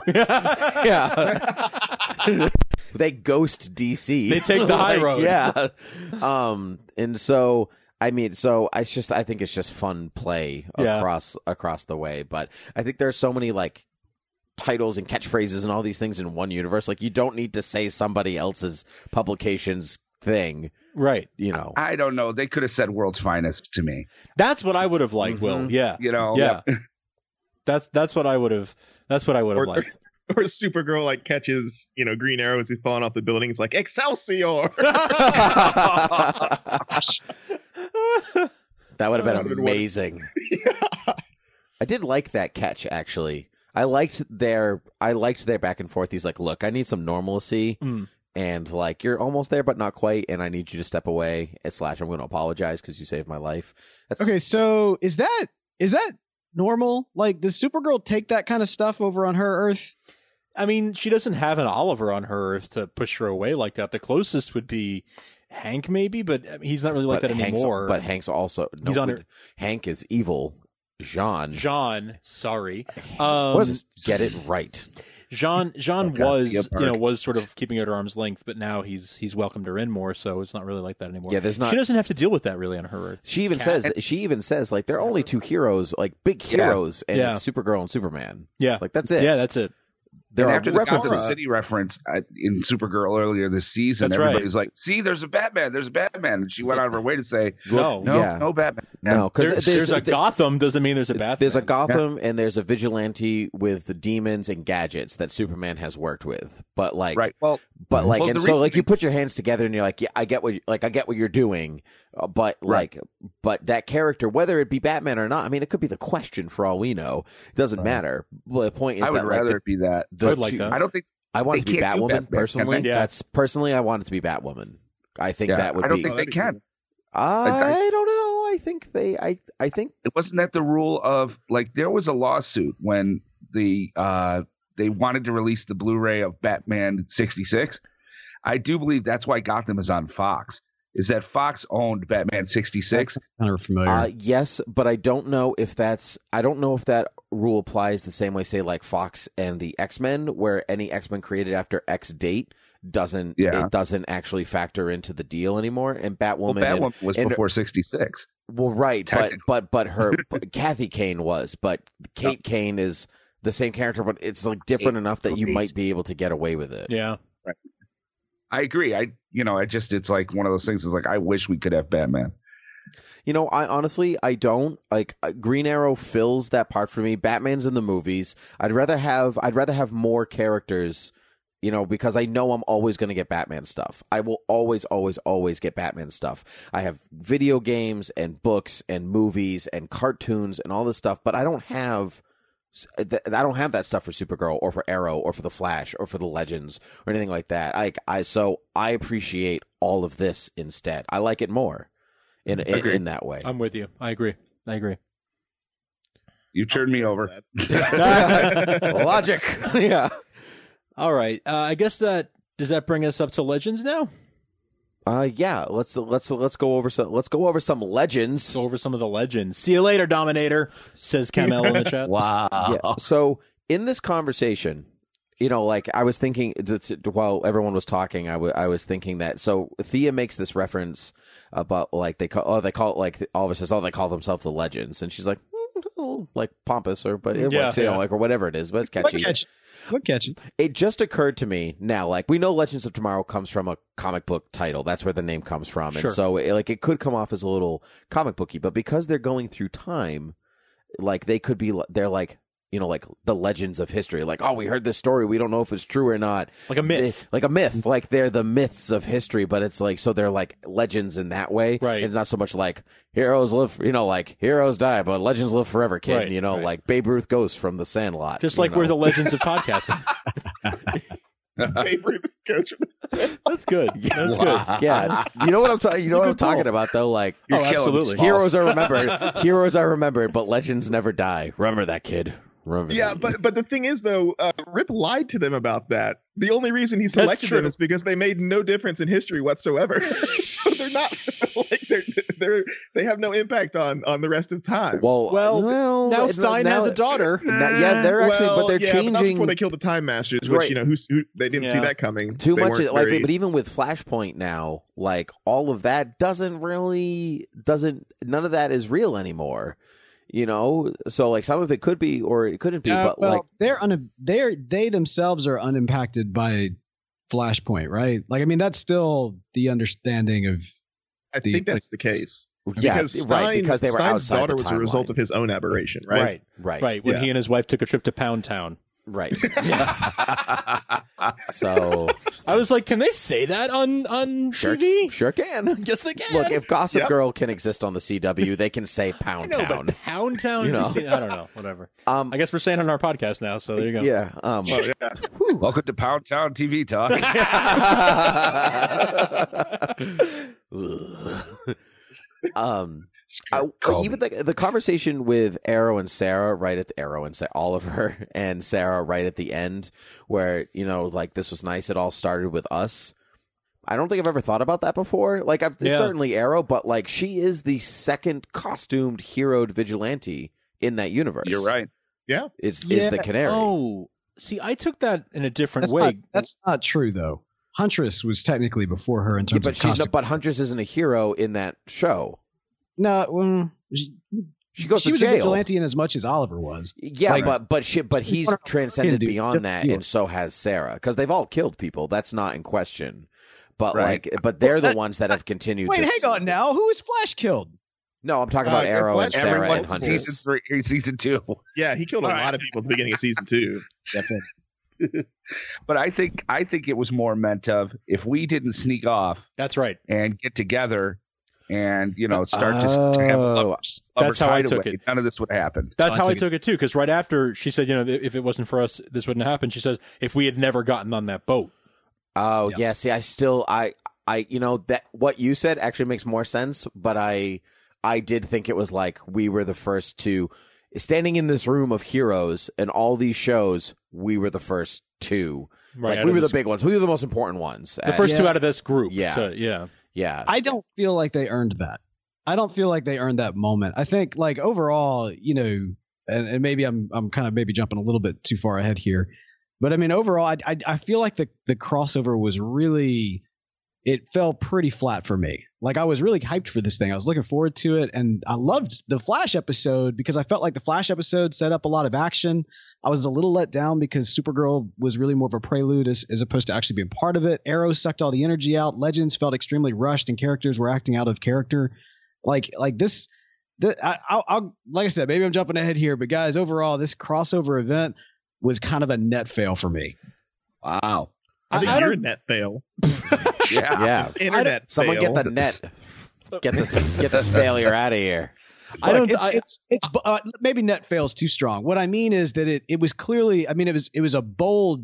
yeah, they ghost DC. They take the high road. Yeah. And so I mean, I think it's just fun play across the way. But I think there's so many like titles and catchphrases and all these things in one universe. Like you don't need to say somebody else's publication's thing. Right. You know. I don't know. They could have said "World's Finest" to me. That's what I would have liked, Will. Yeah. You know. Yeah. That's what I would have liked. Or Supergirl like catches, Green Arrow as he's falling off the building. It's like Excelsior. That would have been amazing. I did like that catch, actually. I liked their I liked their back and forth. He's like, look, I need some normalcy. And like, you're almost there, but not quite. And I need you to step away. / I'm going to apologize because you saved my life. Okay, so is that normal? Like, does Supergirl take that kind of stuff over on her Earth? I mean, she doesn't have an Oliver on her Earth to push her away like that. The closest would be Hank, maybe, but he's not really like that anymore. But Hank's also he's on her. Hank is evil. Jean, sorry. Just get it right. Jean was sort of keeping it at arm's length, but now he's welcomed her in more, so it's not really like that anymore. Yeah, there's not. She doesn't have to deal with that really on her Earth. She even says like there are only two heroes, like big heroes, and it's Supergirl and Superman. Yeah, like that's it. Yeah, that's it. There after the Gotham City reference in Supergirl earlier this season, everybody's like, "See, there's a Batman. There's a Batman," and she went out of her way to say, "No Batman." No, because there's a Gotham doesn't mean there's a Batman. There's a Gotham and there's a vigilante with the demons and gadgets that Superman has worked with. But like, so you put your hands together and you're like, yeah, I get what you're doing. But that character, whether it be Batman or not, I mean, it could be the question for all we know. It doesn't matter. Well, the point is, I would rather it be that. I would like that. I don't think I want it to be Batwoman personally. That's personally, I want it to be Batwoman. I think that would be. I don't think they can. I don't know. I think I think it wasn't that the rule of like there was a lawsuit when they wanted to release the Blu-ray of Batman 66. I do believe that's why Gotham is on Fox. Is that Fox owned Batman 66? Kind of familiar. Yes, but I don't know if that rule applies the same way, say, like Fox and the X-Men, where any X-Men created after X date doesn't actually factor into the deal anymore. And Batwoman, was before 66. Well, right, but her Kathy Kane was, but Kate Kane is the same character, but it's like different enough that you might be able to get away with it. Yeah. Right. I agree. It's like one of those things. Is like I wish we could have Batman. I honestly don't like Green Arrow fills that part for me. Batman's in the movies. I'd rather have more characters, because I know I'm always going to get Batman stuff. I will always get Batman stuff. I have video games and books and movies and cartoons and all this stuff, but I don't have that stuff for Supergirl or for Arrow or for the Flash or for the Legends or anything like that. So I appreciate all of this instead. I like it more in that way. I'm with you. I agree. You turned me over. Logic. Yeah. All right. I guess does that bring us up to Legends now? Yeah. Let's go over some Legends. Go over some of the Legends. See you later, Dominator, says Kamel in the chat. Wow. Yeah. So in this conversation, like I was thinking while everyone was talking, I was thinking that. So Thea makes this reference about like they call Oliver says, they call themselves the Legends, and she's like, like pompous or or whatever it is, but it's catchy. What catchy? It just occurred to me now, like we know Legends of Tomorrow comes from a comic book title. That's where the name comes from. Sure. And so it could come off as a little comic booky, but because they're going through time, like they're like, like the legends of history. Like, oh, we heard this story. We don't know if it's true or not. Like a myth. Like they're the myths of history, but it's like, so they're like legends in that way. Right. It's not so much like heroes live, like heroes die, but legends live forever, kid. Right, like Babe Ruth goes from the Sandlot. Just like we're the legends of podcasting. Babe Ruth goes from the Sandlot. That's good. That's good. Yeah. You know what I'm talking. You know what I'm talking about, though. Like, absolutely. Heroes are remembered. Heroes are remembered, but legends never die. Remember that, kid. Yeah, but the thing is, though, Rip lied to them about that. The only reason he selected them is because they made no difference in history whatsoever. So they're not like they have no impact on the rest of time. Well, now Stein has a daughter. They're actually, but they're changing. But that was before they killed the Time Masters, which who they didn't see that coming. Too much, but even with Flashpoint now, like all of that doesn't. None of that is real anymore. So like some of it could be or it couldn't be, but like they themselves are unimpacted by Flashpoint, right? Like, I mean, that's still the understanding of. I think that's the case. Yeah, because they were Stein's outside daughter the was a result of his own aberration, right? Right. When he and his wife took a trip to Pound Town. Right. Yes. So I was like, can they say that on TV? sure can. Yes, they can. Look, if Gossip Yep. Girl can exist on the CW, they can say Pound I know, Town. but Pound Town. You know. I don't know. Whatever. Um, I guess we're saying it on our podcast now. So there you go. Yeah. Oh, yeah. Welcome to Pound Town TV Talk. Even the conversation with Arrow and Sarah right at Oliver and Sarah right at the end, where like this was nice. It all started with us. I don't think I've ever thought about that before. Like, certainly Arrow, but like she is the second costumed heroed vigilante in that universe. You're right. Yeah. Is the Canary. Oh, see, I took that in a different way. That's not true, though. Huntress was technically before her in terms but of costume. but Huntress isn't a hero in that show. No, She goes she to was jail. a vigilante in as much as Oliver was. Yeah, Like- but he's transcended do. beyond that, Yeah. and so has Sarah, because they've all killed people. That's not in question. But Right. but they're the ones that have continued. Wait, this. hang on now. Who is Flash killed? No, I'm talking about Uh, Arrow and Flash- Sarah Everyone and Huntress. season 2. Yeah, he killed a lot of people at the beginning of season 2. But I think it was more meant of if we didn't sneak off That's right. and get together and start to have lovers That's how I took hideaway, it. none of this would happen. That's how I took took it too. Because right after she said, if it wasn't for us, this wouldn't happen. She says, if we had never gotten on that boat. Oh yeah. See, I that what you said actually makes more sense. But I did think it was like we were the first to standing in this room of heroes and all these shows. We were the first two. Right. Like, we were the big ones. We were the most important ones. The first two Yeah. out of this group. Yeah. So, yeah. Yeah. I don't feel like they earned that. I don't feel like they earned that moment. I think like overall, and maybe I'm kind of maybe jumping a little bit too far ahead here, but I mean overall, I feel like the crossover was really, it fell pretty flat for me. Like I was really hyped for this thing. I was looking forward to it, and I loved the Flash episode because I felt like the Flash episode set up a lot of action. I was a little let down because Supergirl was really more of a prelude as opposed to actually being part of it. Arrow sucked all the energy out. Legends felt extremely rushed, and characters were acting out of character. Like this. I'll like I said, maybe I'm jumping ahead here, but guys, overall, this crossover event was kind of a net fail for me. Wow. I think I you're a don't- net fail. Yeah. Yeah. Internet Someone fail. get the net. Get this failure out of here. I don't. It's maybe net fails too strong. What I mean is that it was clearly. I mean, it was a bold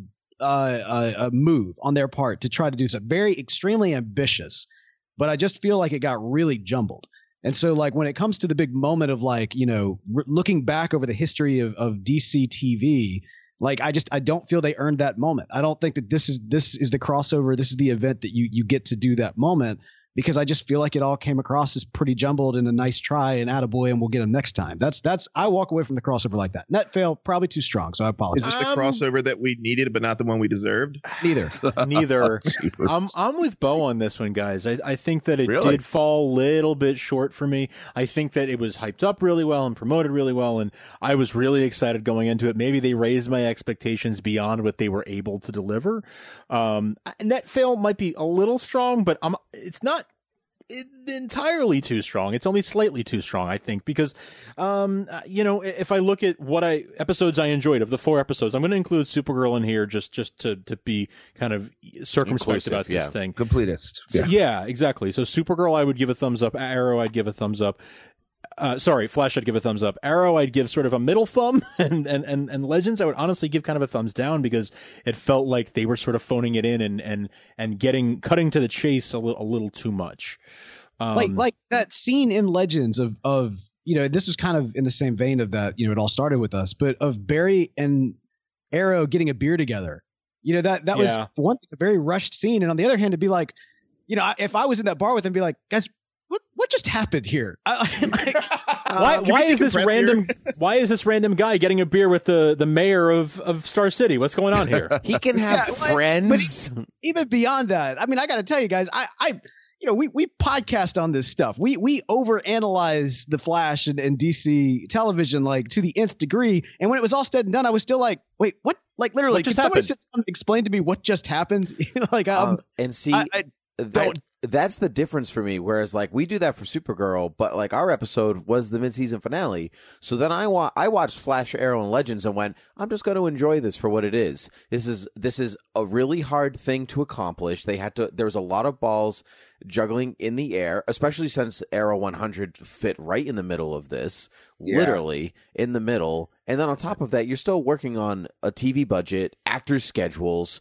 move on their part to try to do something very extremely ambitious, but I just feel like it got really jumbled. And so, like when it comes to the big moment of like looking back over the history of DC TV, like I don't feel they earned that moment. I don't think that this is the crossover. This is the event that you get to do that moment. Because I just feel like it all came across as pretty jumbled and a nice try and attaboy, and we'll get them next time. That's I walk away from the crossover like that. Net fail, probably too strong, so I Is apologize. this the crossover that we needed, but not the one we deserved? Neither. Neither. I'm with Bo on this one, guys. I think that it Really? did fall a little bit short for me. I think that it was hyped up really well and promoted really well, and I was really excited going into it. Maybe they raised my expectations beyond what they were able to deliver. Net fail might be a little strong, but it's not entirely too strong. It's only slightly too strong, I think, because if I look at episodes I enjoyed of the 4 episodes, I'm going to include Supergirl in here just to be kind of circumspect about this thing. Completist. So, yeah, exactly. So Supergirl, I would give a thumbs up. Arrow, I'd give a thumbs up. Flash, I'd give a thumbs up. Arrow, I'd give sort of a middle thumb, and Legends, I would honestly give kind of a thumbs down because it felt like they were sort of phoning it in and cutting to the chase a little too much. Like that scene in Legends of this was kind of in the same vein of that. It all started with us, but of Barry and Arrow getting a beer together. That was for one thing, a very rushed scene, and on the other hand, to be like, if I was in that bar with them, be like, guys. What just happened here? Why is this random guy getting a beer with the mayor of Star City? What's going on here? He can have friends. But even beyond that, I mean, I got to tell you guys, we podcast on this stuff. We overanalyze the Flash and DC television like to the nth degree. And when it was all said and done, I was still like, wait, what? Like literally, What just can somebody happened? sit down and explain to me what just happened? And see, don't that's the difference for me. Whereas like we do that for Supergirl, but like our episode was the mid-season finale. So then I watched Flash, Arrow, and Legends and went, I'm just going to enjoy this for what it is. This is a really hard thing to accomplish. There was a lot of balls juggling in the air, especially since Arrow 100 fit right in the middle of this, literally in the middle. And then on top of that, you're still working on a TV budget, actors' schedules,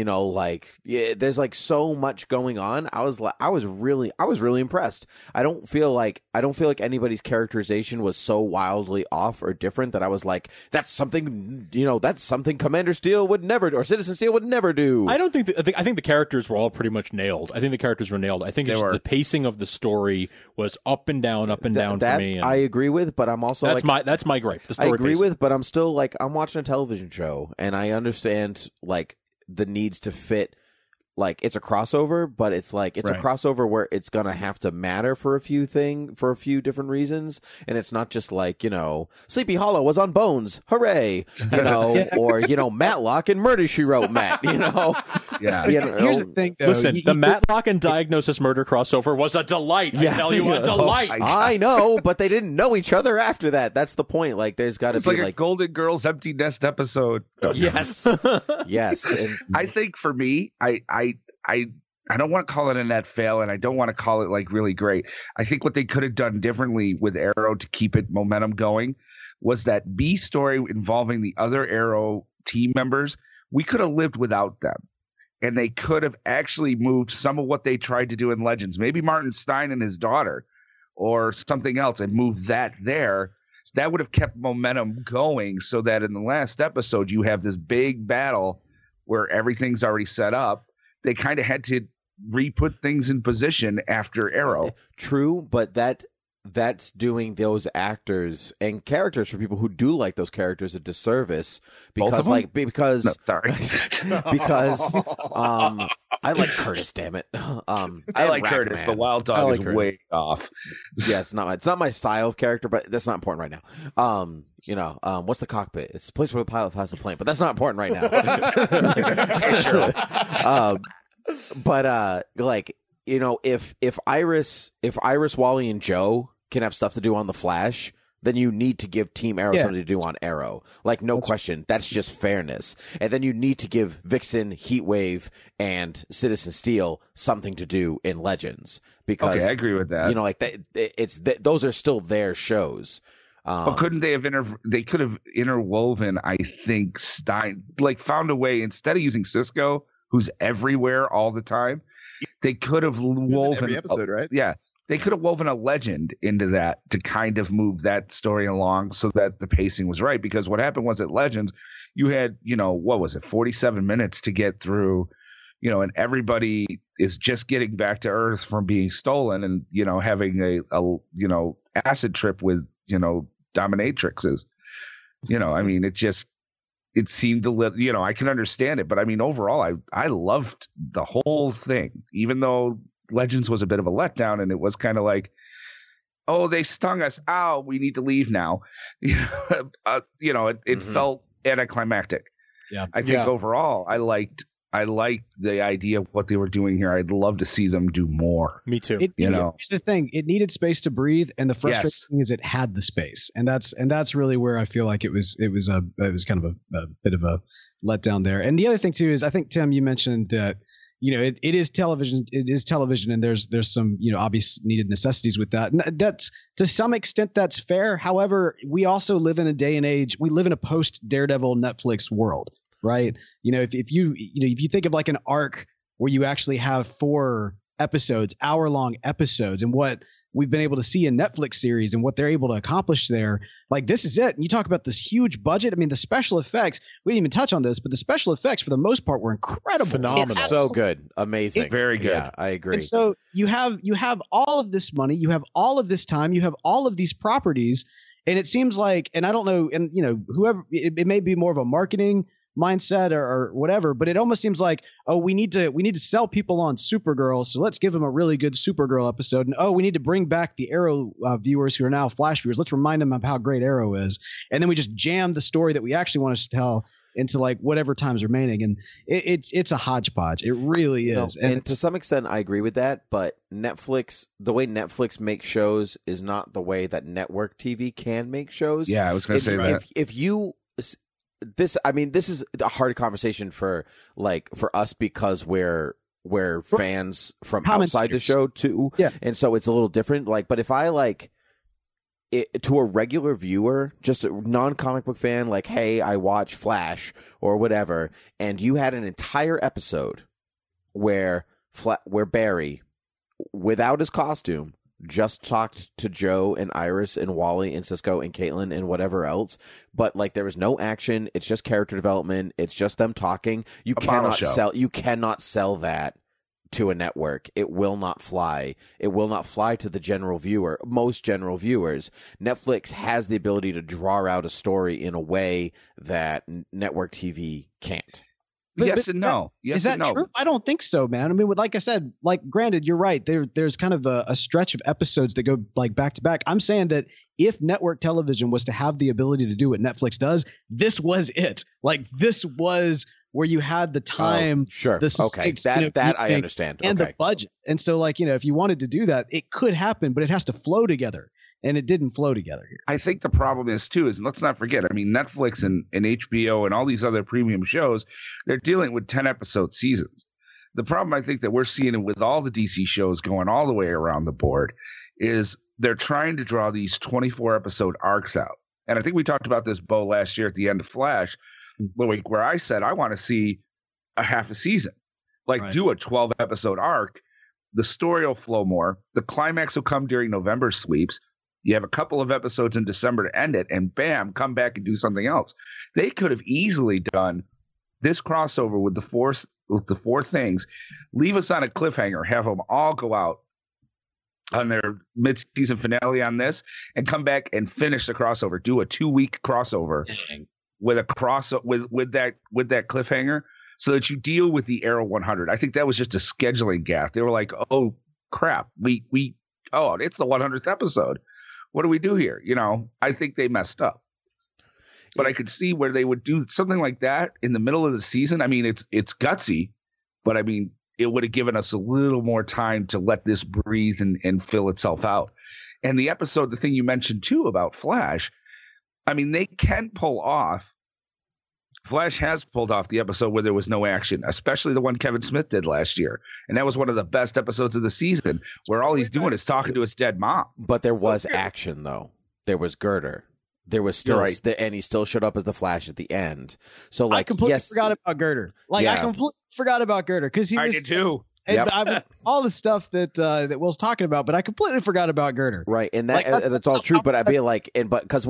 there's like so much going on. I was really impressed. I don't feel like anybody's characterization was so wildly off or different that I was like, that's something Commander Steel would never do, or Citizen Steel would never do. I think the characters were all pretty much nailed. I think the characters were nailed. I think it's just the pacing of the story was up and down for me. And I agree with, but I'm also that's my gripe. The story I agree pacing. with, but I'm still like, I'm watching a television show and I understand like the needs to fit. Like it's a crossover, but it's like it's a crossover where it's gonna have to matter for a few different reasons, and it's not just like Sleepy Hollow was on Bones, hooray, or Matlock and Murder She Wrote, Matt, Yeah. Here's the thing, though. Listen, the Matlock and Diagnosis Murder crossover was a delight. I tell you, a delight. I know, but they didn't know each other after that. That's the point. Like, there's got to be like a Golden Girls Empty Nest episode. Yes, yes. And I think for me, I don't want to call it a net fail, and I don't want to call it like really great. I think what they could have done differently with Arrow to keep it momentum going was that B story involving the other Arrow team members. We could have lived without them, and they could have actually moved some of what they tried to do in Legends, maybe Martin Stein and his daughter or something else, and moved that there. That would have kept momentum going so that in the last episode you have this big battle where everything's already set up. They kind of had to re-put things in position after Arrow. True, but that's doing those actors and characters for people who do like those characters a disservice because I like Curtis, damn it. I like Curtis, but Wild Dog is way off. Yeah, it's not my style of character, but that's not important right now. What's the cockpit? It's the place where the pilot flies the plane, but that's not important right now. Sure. If Iris, Wally, and Joe can have stuff to do on the Flash, then you need to give Team Arrow something to do on Arrow. Like, no question. That's just fairness. And then you need to give Vixen, Heatwave, and Citizen Steel something to do in Legends. Because I agree with that. Those are still their shows. But couldn't they have they could have interwoven, I think, Stein, like found a way, instead of using Cisco, who's everywhere all the time, they could have woven every episode, right? Yeah. They could have woven a Legend into that to kind of move that story along so that the pacing was right. Because what happened was at Legends, you had, 47 minutes to get through, and everybody is just getting back to Earth from being stolen and, having a acid trip with, dominatrixes. It seemed a little, I can understand it. But I mean, overall, I loved the whole thing, even though Legends was a bit of a letdown, and it was kind of like, oh, they stung us. Ow, we need to leave now. It felt anticlimactic. Yeah. I think overall, I liked the idea of what they were doing here. I'd love to see them do more. Me too. Here's the thing: it needed space to breathe, and the frustrating thing is it had the space, and that's really where I feel like it was kind of a bit of a letdown there. And the other thing too is, I think Tim, you mentioned that. It is television. It is television, and there's some obvious needed necessities with that. And that's to some extent that's fair. However, we also live in a day and age. We live in a post Daredevil Netflix world, right? If you think of like an arc where you actually have 4 episodes, hour-long episodes, and what we've been able to see in Netflix series and what they're able to accomplish there, like this is it. And you talk about this huge budget. I mean, the special effects, we didn't even touch on this, but the special effects for the most part were incredible. Phenomenal. So good. Amazing. Very good. Yeah, I agree. And so you have all of this money, you have all of this time, you have all of these properties, and it seems like, and I don't know, and whoever, it may be more of a marketing mindset or whatever, but it almost seems like, oh, we need to sell people on Supergirl, so let's give them a really good Supergirl episode, and oh, we need to bring back the Arrow viewers who are now Flash viewers, let's remind them of how great Arrow is, and then we just jam the story that we actually want to tell into like whatever time's remaining, and it's a hodgepodge. It really is. And to some extent, I agree with that. But Netflix, the way Netflix makes shows is not the way that network TV can make shows. Yeah, I was going to say that. If you this, I mean, this is a hard conversation for us because we're fans from outside the show too. Yeah, and so it's a little different. Like, but if I like it to a regular viewer, just a non-comic book fan, like, hey, I watch Flash or whatever, and you had an entire episode where Barry, without his costume, just talked to Joe and Iris and Wally and Cisco and Caitlin and whatever else, but like there was no action. It's just character development. It's just them talking. You cannot sell that to a network. It will not fly. It will not fly to the general viewer. Most general viewers. Netflix has the ability to draw out a story in a way that network TV can't. Yes and no. Is that true? I don't think so, man. I mean, like I said, like granted, you're right. There's kind of a stretch of episodes that go like back to back. I'm saying that if network television was to have the ability to do what Netflix does, this was it. Like this was where you had the time, sure, okay, that I understand, and the budget. And so, like, if you wanted to do that, it could happen, but it has to flow together. And it didn't flow together here. I think the problem is, too, is let's not forget, I mean, Netflix and HBO and all these other premium shows, they're dealing with 10-episode seasons. The problem I think that we're seeing with all the DC shows going all the way around the board is they're trying to draw these 24-episode arcs out. And I think we talked about this, Bo, last year at the end of Flash, where I said I want to see a half a season. Like, do a 12-episode arc. The story will flow more. The climax will come during November sweeps. You have a couple of episodes in December to end it, and bam, come back and do something else. They could have easily done this crossover with the four things, leave us on a cliffhanger, have them all go out on their mid-season finale on this, and come back and finish the crossover. Do a 2-week crossover with a with that cliffhanger, so that you deal with the Arrow 100. I think that was just a scheduling gaffe. They were like, "Oh crap, it's the 100th episode. What do we do here?" I think they messed up. But I could see where they would do something like that in the middle of the season. I mean, it's gutsy, but I mean, it would have given us a little more time to let this breathe and fill itself out. And the thing you mentioned too about Flash, I mean, they can pull off. Flash has pulled off the episode where there was no action, especially the one Kevin Smith did last year. And that was one of the best episodes of the season, where all he's doing is talking to his dead mom. But there was action, though. There was Girder. There was still, and he still showed up as the Flash at the end. So, like, I completely forgot about Girder. I completely forgot about Girder because he was. I did too. And all the stuff that Will's talking about, but I completely forgot about Girder. Right, and that's all true. But I mean, because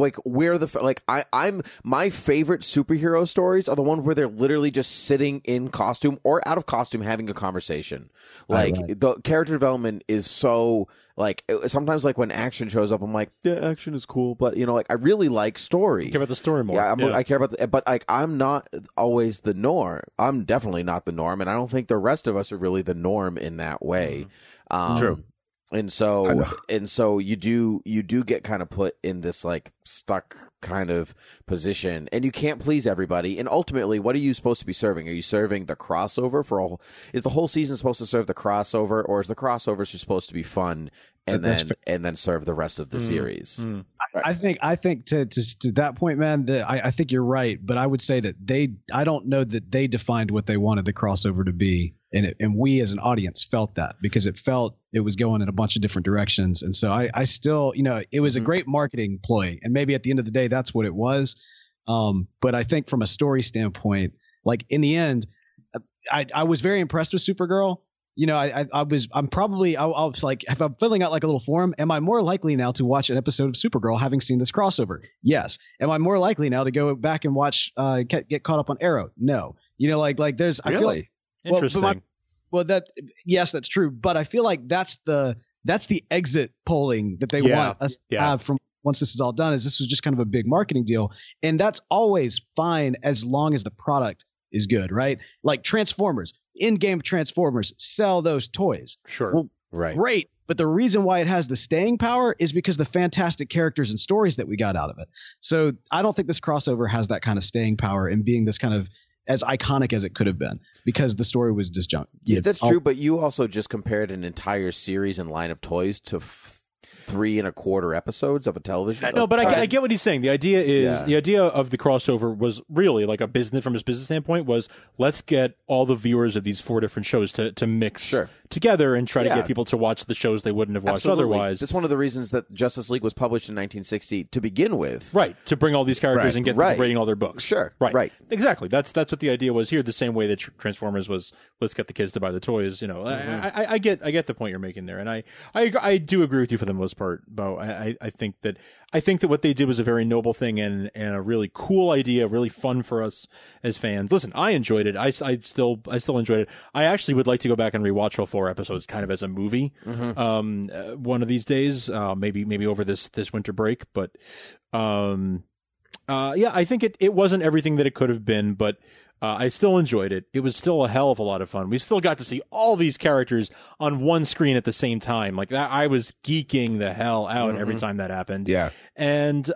I'm my favorite superhero stories are the ones where they're literally just sitting in costume or out of costume having a conversation. Like the character development is so sometimes when action shows up, I'm like, yeah, action is cool, but I really like story. You care about the story more. Yeah, I care about but I'm not always the norm. I'm definitely not the norm, and I don't think the rest of us are really the norm in that way. True. And so you do get kind of put in this stuck kind of position, and you can't please everybody. And ultimately, what are you supposed to be serving? Are you serving the crossover is the whole season supposed to serve the crossover, or is the crossover supposed to be fun and then serve the rest of the series? I think to that point, man, I think you're right, but I would say that I don't know that they defined what they wanted the crossover to be. And we as an audience felt that because it was going in a bunch of different directions. And so I still, it was a great marketing ploy. And maybe at the end of the day, that's what it was. But I think from a story standpoint, in the end, I was very impressed with Supergirl. I was like, if I'm filling out a little form, am I more likely now to watch an episode of Supergirl having seen this crossover? Yes. Am I more likely now to go back and watch, get caught up on Arrow? No. There's, really? I feel like, interesting. Yes, that's true. But I feel like that's the exit polling that they want us to have from once this is all done. Is this was just kind of a big marketing deal, and that's always fine as long as the product is good, right? Like Transformers, in-game Transformers, sell those toys. Sure, well, right? Great. But the reason why it has the staying power is because the fantastic characters and stories that we got out of it. So I don't think this crossover has that kind of staying power in being this kind of as iconic as it could have been because the story was disjunct. Yeah, that's true. But you also just compared an entire series and line of toys to 3.25 episodes of a television show. No, but I get what he's saying. The idea is the idea of the crossover was really like a business from his business standpoint was let's get all the viewers of these 4 different shows to mix together and try to get people to watch the shows they wouldn't have watched otherwise. That's one of the reasons that Justice League was published in 1960 to begin with. Right, to bring all these characters and get them rating all their books. Sure. Right. Exactly. That's what the idea was here. The same way that Transformers was let's get the kids to buy the toys, you know. Mm-hmm. I get the point you're making there, and I do agree with you for the most part, Bo. I think that what they did was a very noble thing and a really cool idea, really fun for us as fans. Listen, I enjoyed it. I still enjoyed it. I actually would like to go back and rewatch all 4 episodes kind of as a movie. Mm-hmm. One of these days, maybe over this winter break, but I think it wasn't everything that it could have been, but I still enjoyed it. It was still a hell of a lot of fun. We still got to see all these characters on one screen at the same time. Like that, I was geeking the hell out every time that happened. Yeah. And,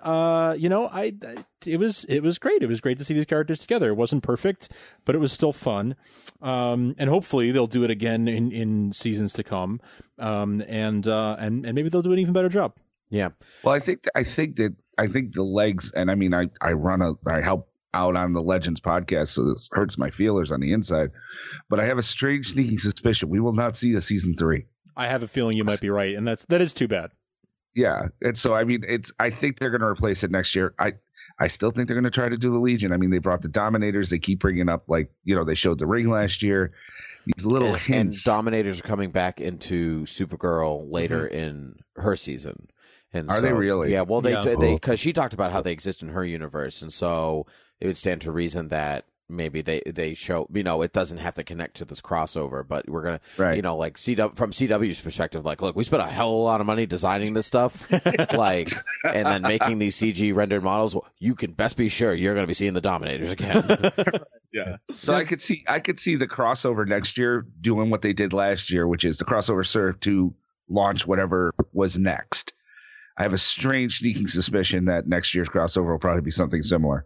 it was great. It was great to see these characters together. It wasn't perfect, but it was still fun. And hopefully they'll do it again in seasons to come. And maybe they'll do an even better job. Yeah. Well, I think the legs, and I mean, I help out on the Legends podcast, so this hurts my feelers on the inside, but I have a strange sneaking suspicion we will not see a season 3. I have a feeling you might be right, and that is too bad. Yeah, and so I mean, I think they're going to replace it next year. I still think they're going to try to do the Legion. I mean, they brought the Dominators. They keep bringing up, like, you know, they showed the Ring last year. These little hints. And Dominators are coming back into Supergirl later in her season. And are they really? Yeah. Well, they because she talked about how they exist in her universe, and so it would stand to reason that maybe they show, you know, it doesn't have to connect to this crossover, but we're gonna, you know, like from CW's perspective, like, look, we spent a hell of a lot of money designing this stuff, like, and then making these CG rendered models. Well, you can best be sure you're going to be seeing the Dominators again. Yeah. So I could see the crossover next year doing what they did last year, which is the crossover served to launch whatever was next. I have a strange sneaking suspicion that next year's crossover will probably be something similar.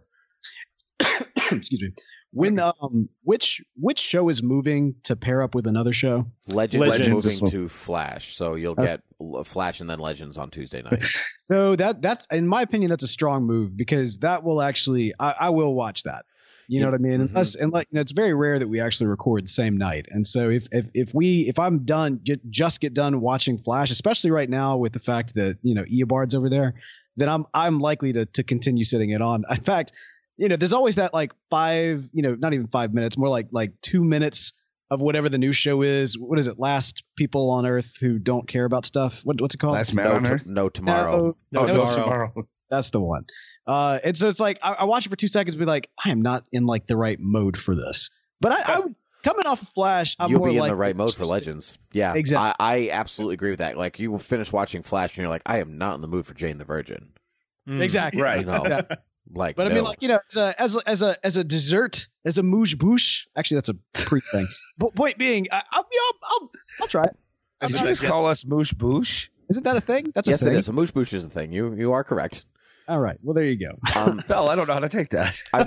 Excuse me. When which show is moving to pair up with another show? Legends. Moving to Flash, so you'll get Flash and then Legends on Tuesday night. So that's, in my opinion, that's a strong move because that will actually I will watch that. You know what I mean? Unless, and like, you know, it's very rare that we actually record the same night. And so if I'm done, just get done watching Flash, especially right now with the fact that, you know, Eobard's over there, then I'm likely to continue sitting it on. In fact, you know, there's always that like 5, you know, not even 5 minutes, more like 2 minutes of whatever the new show is. What is it? Last People on Earth Who Don't Care About Stuff. What's it called? Last Man on Earth? No Tomorrow. No Tomorrow. That's the one. And so it's like I watch it for 2 seconds and be like, I am not in like the right mode for this. But I coming off of Flash, I'm You'll more be in like the right mode for Legends. Yeah, exactly. I absolutely agree with that. Like, you will finish watching Flash and you're like, I am not in the mood for Jane the Virgin. Exactly. Right. You know, like, but I mean, like, you know, as a dessert, as a mouche bouche. Actually, that's a pre thing. But point being, I'll try it. Did you just call us Moosh Boosh? Isn't that a thing? That's yes, a thing. it is. A mouche bouche is a thing. You are correct. All right. Well, there you go. Bell, I don't know how to take that. I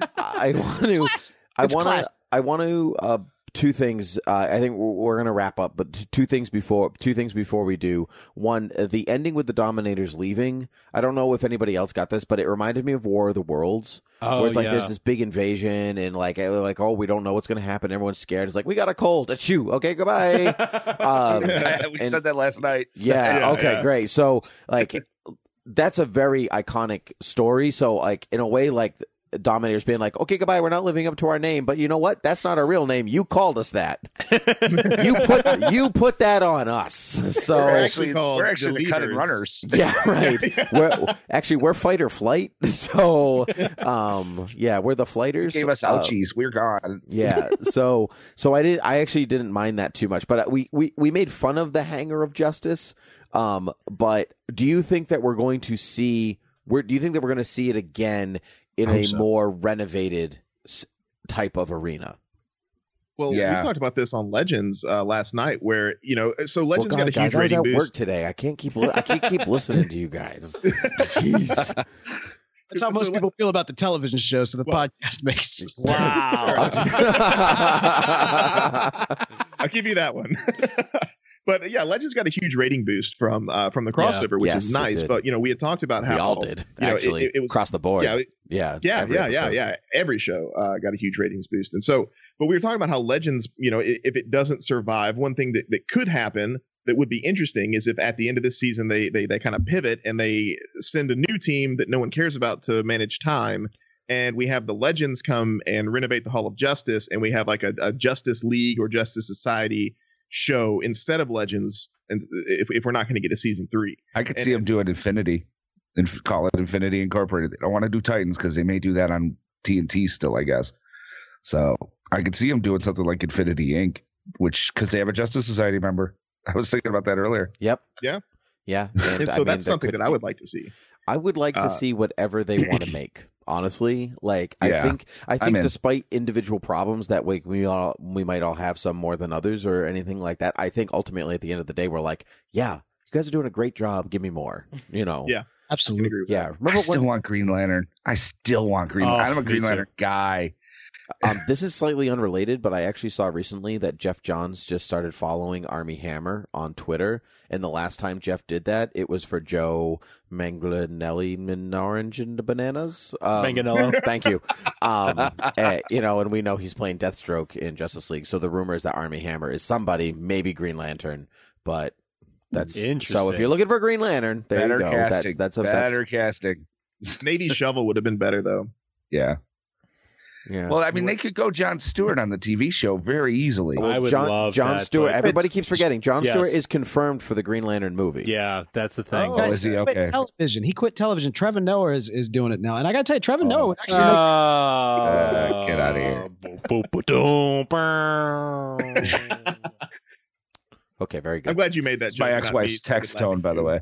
want to. 2 things. I think we're going to wrap up, but 2 things before we do. One, the ending with the Dominators leaving. I don't know if anybody else got this, but it reminded me of War of the Worlds, where it's like there's this big invasion and like oh, we don't know what's going to happen. Everyone's scared. It's like, we got a cold. It's you. Okay, goodbye. We said that last night. Yeah. Okay. Great. So like, that's a very iconic story. So like, in a way, like, Dominators being like, okay, goodbye, we're not living up to our name, but you know what? That's not our real name. You called us that. you put that on us. So we're actually the cutting runners. Yeah, right. We're fight or flight. So we're the fighters. Gave us ouchies. We're gone. Yeah. So I actually didn't mind that too much, but we made fun of the Hanger of Justice. But do you think that we're going to see it again in a more renovated type of arena? Well, Yeah. we talked about this on Legends last night, where so Legends got a huge guys, I was rating at work boost. today. I can't keep listening to you guys. Jeez. That's how most people feel about the television show. So the podcast makes sense. Wow. I'll give you that one. But yeah, Legends got a huge rating boost from the crossover, which Yes, is it nice. did. But we had talked about how We all did, actually, it was across the board. Yeah, every episode. yeah. Every show got a huge ratings boost, and so. But we were talking about how Legends, if it doesn't survive, one thing that could happen that would be interesting is if at the end of this season they kind of pivot and they send a new team that no one cares about to manage time, and we have the Legends come and renovate the Hall of Justice, and we have like a Justice League or Justice Society show instead of Legends, and if we're not going to get a season 3. I could see them doing Infinity and call it Infinity Incorporated. They don't want to do Titans because they may do that on TNT still, I guess. So I could see them doing something like Infinity Inc., because they have a Justice Society member. I was thinking about that earlier. Yep. Yeah. Yeah. And so that's something that I would like to see. I would like to see whatever they want to make. Honestly, like I Yeah, think I'm in. despite individual problems that we might all have some more than others or anything like that, I think ultimately at the end of the day we're like, yeah, you guys are doing a great job. Give me more. Yeah. Absolutely. Agree with Yeah. that. Remember I still want Green Lantern. I still want Green Oh, Lantern. I'm a me Green too. Lantern guy. This is slightly unrelated, but I actually saw recently that Jeff Johns just started following Army Hammer on Twitter. And the last time Jeff did that, it was for Joe Manganiello Orange and the Bananas. Manganiello. Thank you. And we know he's playing Deathstroke in Justice League. So the rumor is that Army Hammer is somebody, maybe Green Lantern, but that's Interesting. So if you're looking for Green Lantern, there Better you go. casting. That's better casting. Navy Shovel would have been better though. Yeah. yeah. Well, I mean, they could go Jon Stewart on the TV show very easily. I would love John that, Stewart. but- Everybody keeps forgetting. John Yes. Stewart is confirmed for the Green Lantern movie. Yeah, that's the thing. Oh, Guys, is he? he Okay. quit television. He quit television. Trevor Noah is doing it now, and I got to tell you, Trevor Oh. Noah would actually. Get outta here. Okay, very I'm good. glad you made that It's joke. my not ex-wife's me, text laughing tone, by the way.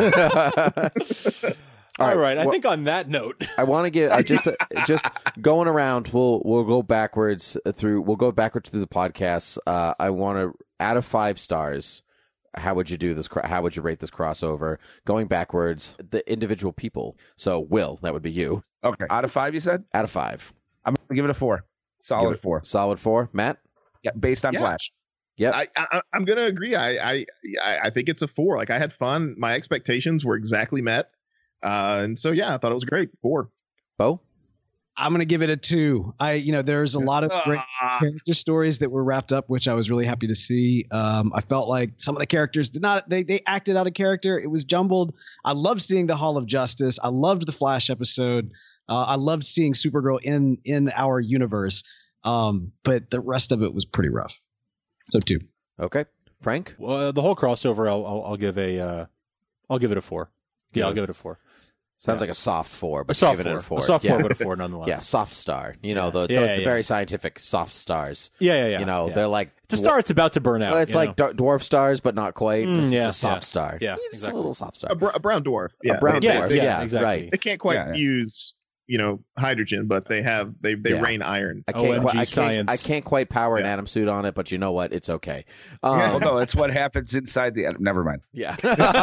All right. I well, think on that note, I want to give just going around. We'll go backwards through. We'll go backwards through the podcasts. I want to out of 5 stars. How would you do this? How would you rate this crossover? Going backwards, the individual people. So, Will, that would be you. Okay. Out of 5, you said? Out of 5, I'm going to give it a 4. Solid 4. solid 4. Matt. Yeah, based on Yeah. Flash. Yep. I'm gonna agree. I think it's a 4. Like I had fun. My expectations were exactly met. And so yeah, I thought it was great. 4. Bo. I'm going to give it a 2. There's a lot of great character stories that were wrapped up, which I was really happy to see. I felt like some of the characters did not, they acted out of character. It was jumbled. I loved seeing the Hall of Justice. I loved the Flash episode. I loved seeing Supergirl in our universe. But the rest of it was pretty rough. So 2. Okay. Frank. well, the whole crossover, I'll give it a 4. Yeah, I'll give it a 4. Sounds like a soft 4, but A soft give it 4. a 4. A soft yeah. 4, but a 4 nonetheless. Yeah, soft star. Those Yeah. very scientific soft stars. Yeah. Yeah. They're like It's a star. It's about to burn out. Well, it's like dwarf stars, but not quite. It's just yeah, a soft star. Yeah, Just exactly. a little soft star. A brown dwarf. Yeah. A brown They- dwarf. They, Yeah, exactly. right. they can't quite Yeah. use hydrogen, but they Yeah. rain iron. I can't, OMG science. I can't quite power an Yeah. atom suit on it, but you know what? It's okay. Well, no, it's what happens inside the. Never mind. Yeah.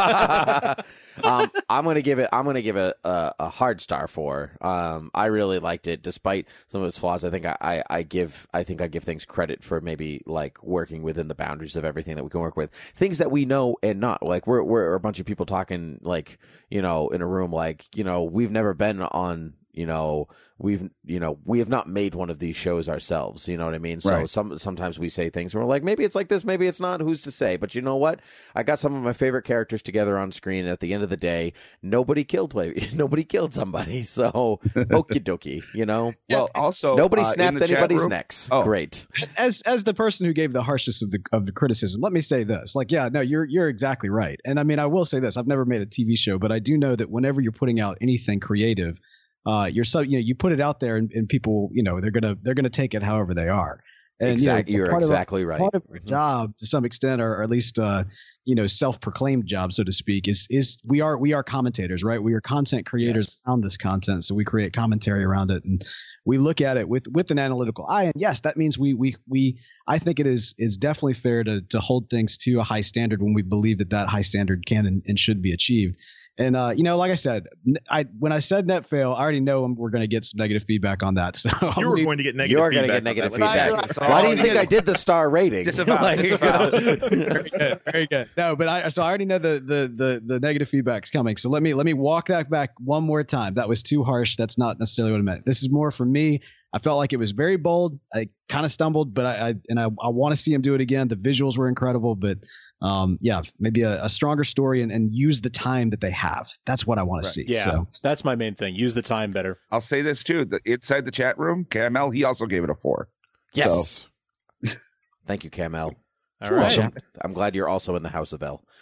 I'm gonna give it a hard star 4. I really liked it, despite some of its flaws. I think I give things credit for maybe like working within the boundaries of everything that we can work with. Things that we know and not. Like we're a bunch of people talking like, in a room, like, we've never been on, we have not made one of these shows ourselves. You know what I mean? So Right. sometimes we say things and we're like, maybe it's like this, maybe it's not. Who's to say? But you know what? I got some of my favorite characters together on screen. And at the end of the day, nobody killed somebody. So okie dokie, Well, also nobody in snapped the chat anybody's room- necks. Oh. Great. As the person who gave the harshest of the criticism, let me say this. Like, yeah, no, you're exactly right. And I mean, I will say this. I've never made a TV show, but I do know that whenever you're putting out anything creative, you put it out there and people, they're gonna take it however they are. And You're exactly right. Part of our job, to some extent, or at least self-proclaimed job, so to speak, is we are commentators, right? We are content creators around this content, so we create commentary around it, and we look at it with an analytical eye. And yes, that means we I think it is definitely fair to hold things to a high standard when we believe that high standard can and should be achieved. And like I said, when I said net fail, I already know we're going to get some negative feedback on that. So you were going to get negative. You're going to get negative feedback. Why do you think I did the star rating? Disavow. Very good. No, but I already know the negative feedback's coming. So let me walk that back one more time. That was too harsh. That's not necessarily what I meant. This is more for me. I felt like it was very bold. I kind of stumbled, but I want to see him do it again. The visuals were incredible, but maybe a stronger story and use the time that they have. That's what I want to see. Yeah, so that's my main thing. Use the time better. I'll say this too. Inside the chat room, Camel, he also gave it a 4. Yes. So. Thank you, Camel. All right. I'm glad you're also in the House of L.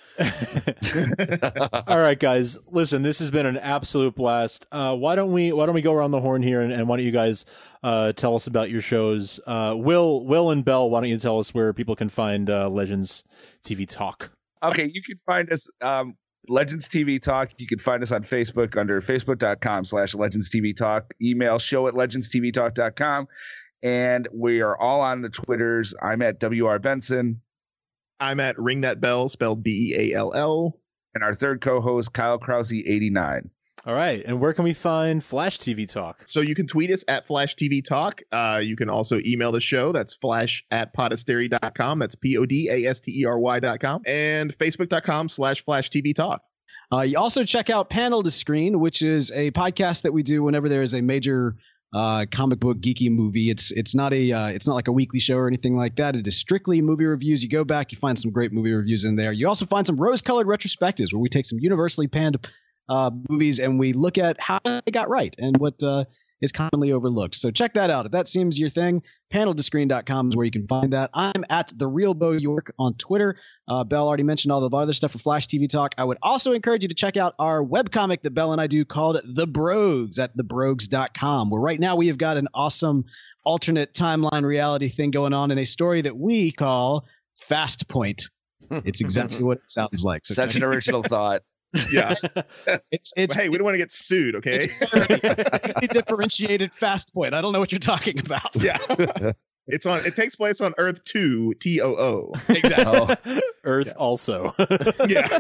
All right, guys. Listen, this has been an absolute blast. Why don't we go around the horn here and why don't you guys tell us about your shows? Will and Bell, why don't you tell us where people can find Legends TV Talk? Okay, you can find us Legends TV Talk. You can find us on Facebook under facebook.com/Legends TV Talk. Email show@legendstvtalk.com. And we are all on the Twitters. I'm at WR Benson. I'm at Ring That Bell, spelled Beall. And our third co-host, Kyle Krause, 89. All right. And where can we find Flash TV Talk? So you can tweet us at Flash TV Talk. You can also email the show. That's flash@podastery.com. That's PODASTERY.com. And Facebook.com/Flash TV Talk. You also check out Panel to Screen, which is a podcast that we do whenever there is a major comic book geeky movie. It's not like a weekly show or anything like that. It is strictly movie reviews. You go back, you find some great movie reviews in there. You also find some rose-colored retrospectives where we take some universally panned movies and we look at how they got right and what is commonly overlooked. So check that out. If that seems your thing, paneltoscreen.com is where you can find that. I'm at The Real Bo York on Twitter. Bell already mentioned all the other stuff for Flash TV Talk. I would also encourage you to check out our webcomic that Bell and I do called The Brogues at thebrogues.com, where right now we have got an awesome alternate timeline reality thing going on in a story that we call Fast Point. It's exactly what it sounds like. So such an original thought. Yeah. It's hey, we don't want to get sued, okay? It's differentiated Fast Point. I don't know what you're talking about. Yeah. It takes place on Earth 2 TOO. Exactly. Earth also. Yeah.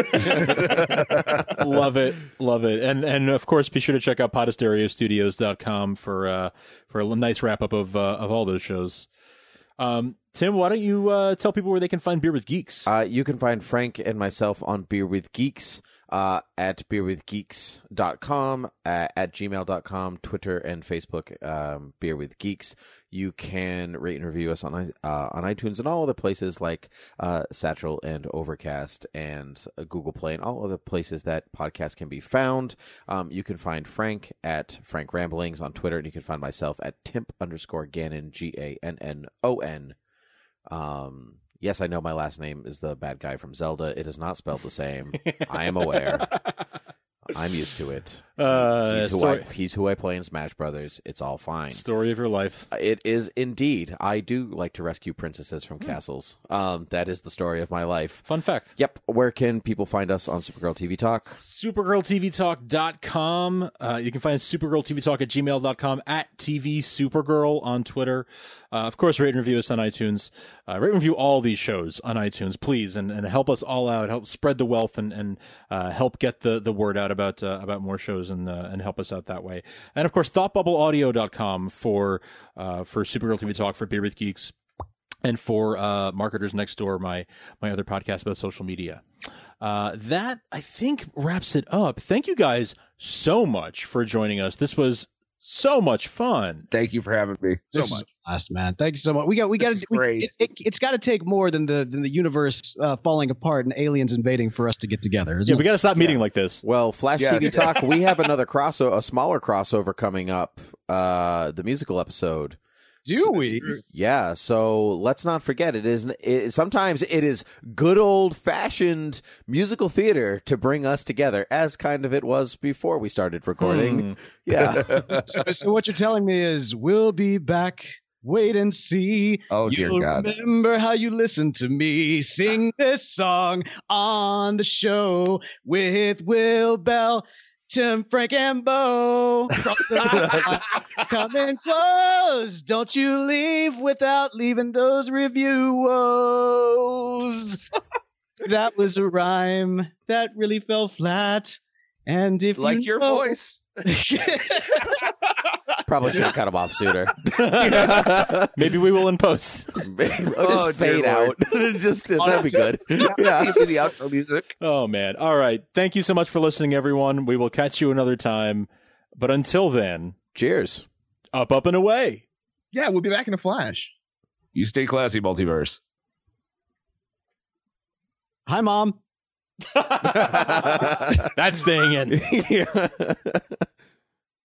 Love it. And of course be sure to check out podasteriostudios.com for a nice wrap up of all those shows. Tim, why don't you tell people where they can find Beer with Geeks? You can find Frank and myself on Beer with Geeks at beerwithgeeks.com, at gmail.com, Twitter and Facebook, Beer with Geeks. You can rate and review us on iTunes and all other places like Satchel and Overcast and Google Play and all other places that podcasts can be found. You can find Frank at Frank Ramblings on Twitter, and you can find myself at Timp_Gannon, GANNON. Yes, I know my last name is the bad guy from Zelda. It is not spelled the same. I am aware. I'm used to it. He's who I play in Smash Brothers. It's all fine. Story of your life. It is indeed. I do like to rescue princesses from castles. That is the story of my life. Fun fact. Yep. Where can people find us on Supergirl TV Talk? SupergirlTVTalk.com. You can find Supergirl TV Talk at gmail.com, at TV Supergirl on Twitter. Of course, rate and review us on iTunes. Rate and review all these shows on iTunes, please, and help us all out. Help spread the wealth and help get the word out about more shows and help us out that way. And of course, ThoughtBubbleAudio.com for Supergirl TV Talk, for Beer with Geeks, and for Marketers Next Door, my other podcast about social media. That I think wraps it up. Thank you guys so much for joining us. This was so much fun. Thank you for having me. So much. Last man, thank you so much. We got to. It's got to take more than the universe falling apart and aliens invading for us to get together. Yeah, we got to stop meeting like this. Well, Flash TV Talk, we have another a smaller crossover coming up. The musical episode. Do we? Yeah. So let's not forget, sometimes it is good old fashioned musical theater to bring us together, as kind of it was before we started recording. Yeah. So what you're telling me is we'll be back Wait and see. Oh, dear You'll God. remember how you listened to me sing this song on the show with Will Bell, Tim, Frank, and Bo. Coming close. Don't you leave without leaving those reviews. That was a rhyme that really fell flat. And if Like you your know- voice. Probably should have cut him off sooner. Maybe we will in post. Or Oh, just dear fade Lord. out. Just that'd be good. Yeah. Give me the outro music. Oh, man. All right. Thank you so much for listening, everyone. We will catch you another time. But until then, Cheers. up, and away. Yeah, we'll be back in a flash. You stay classy, multiverse. Hi, Mom. That's staying in. Yeah.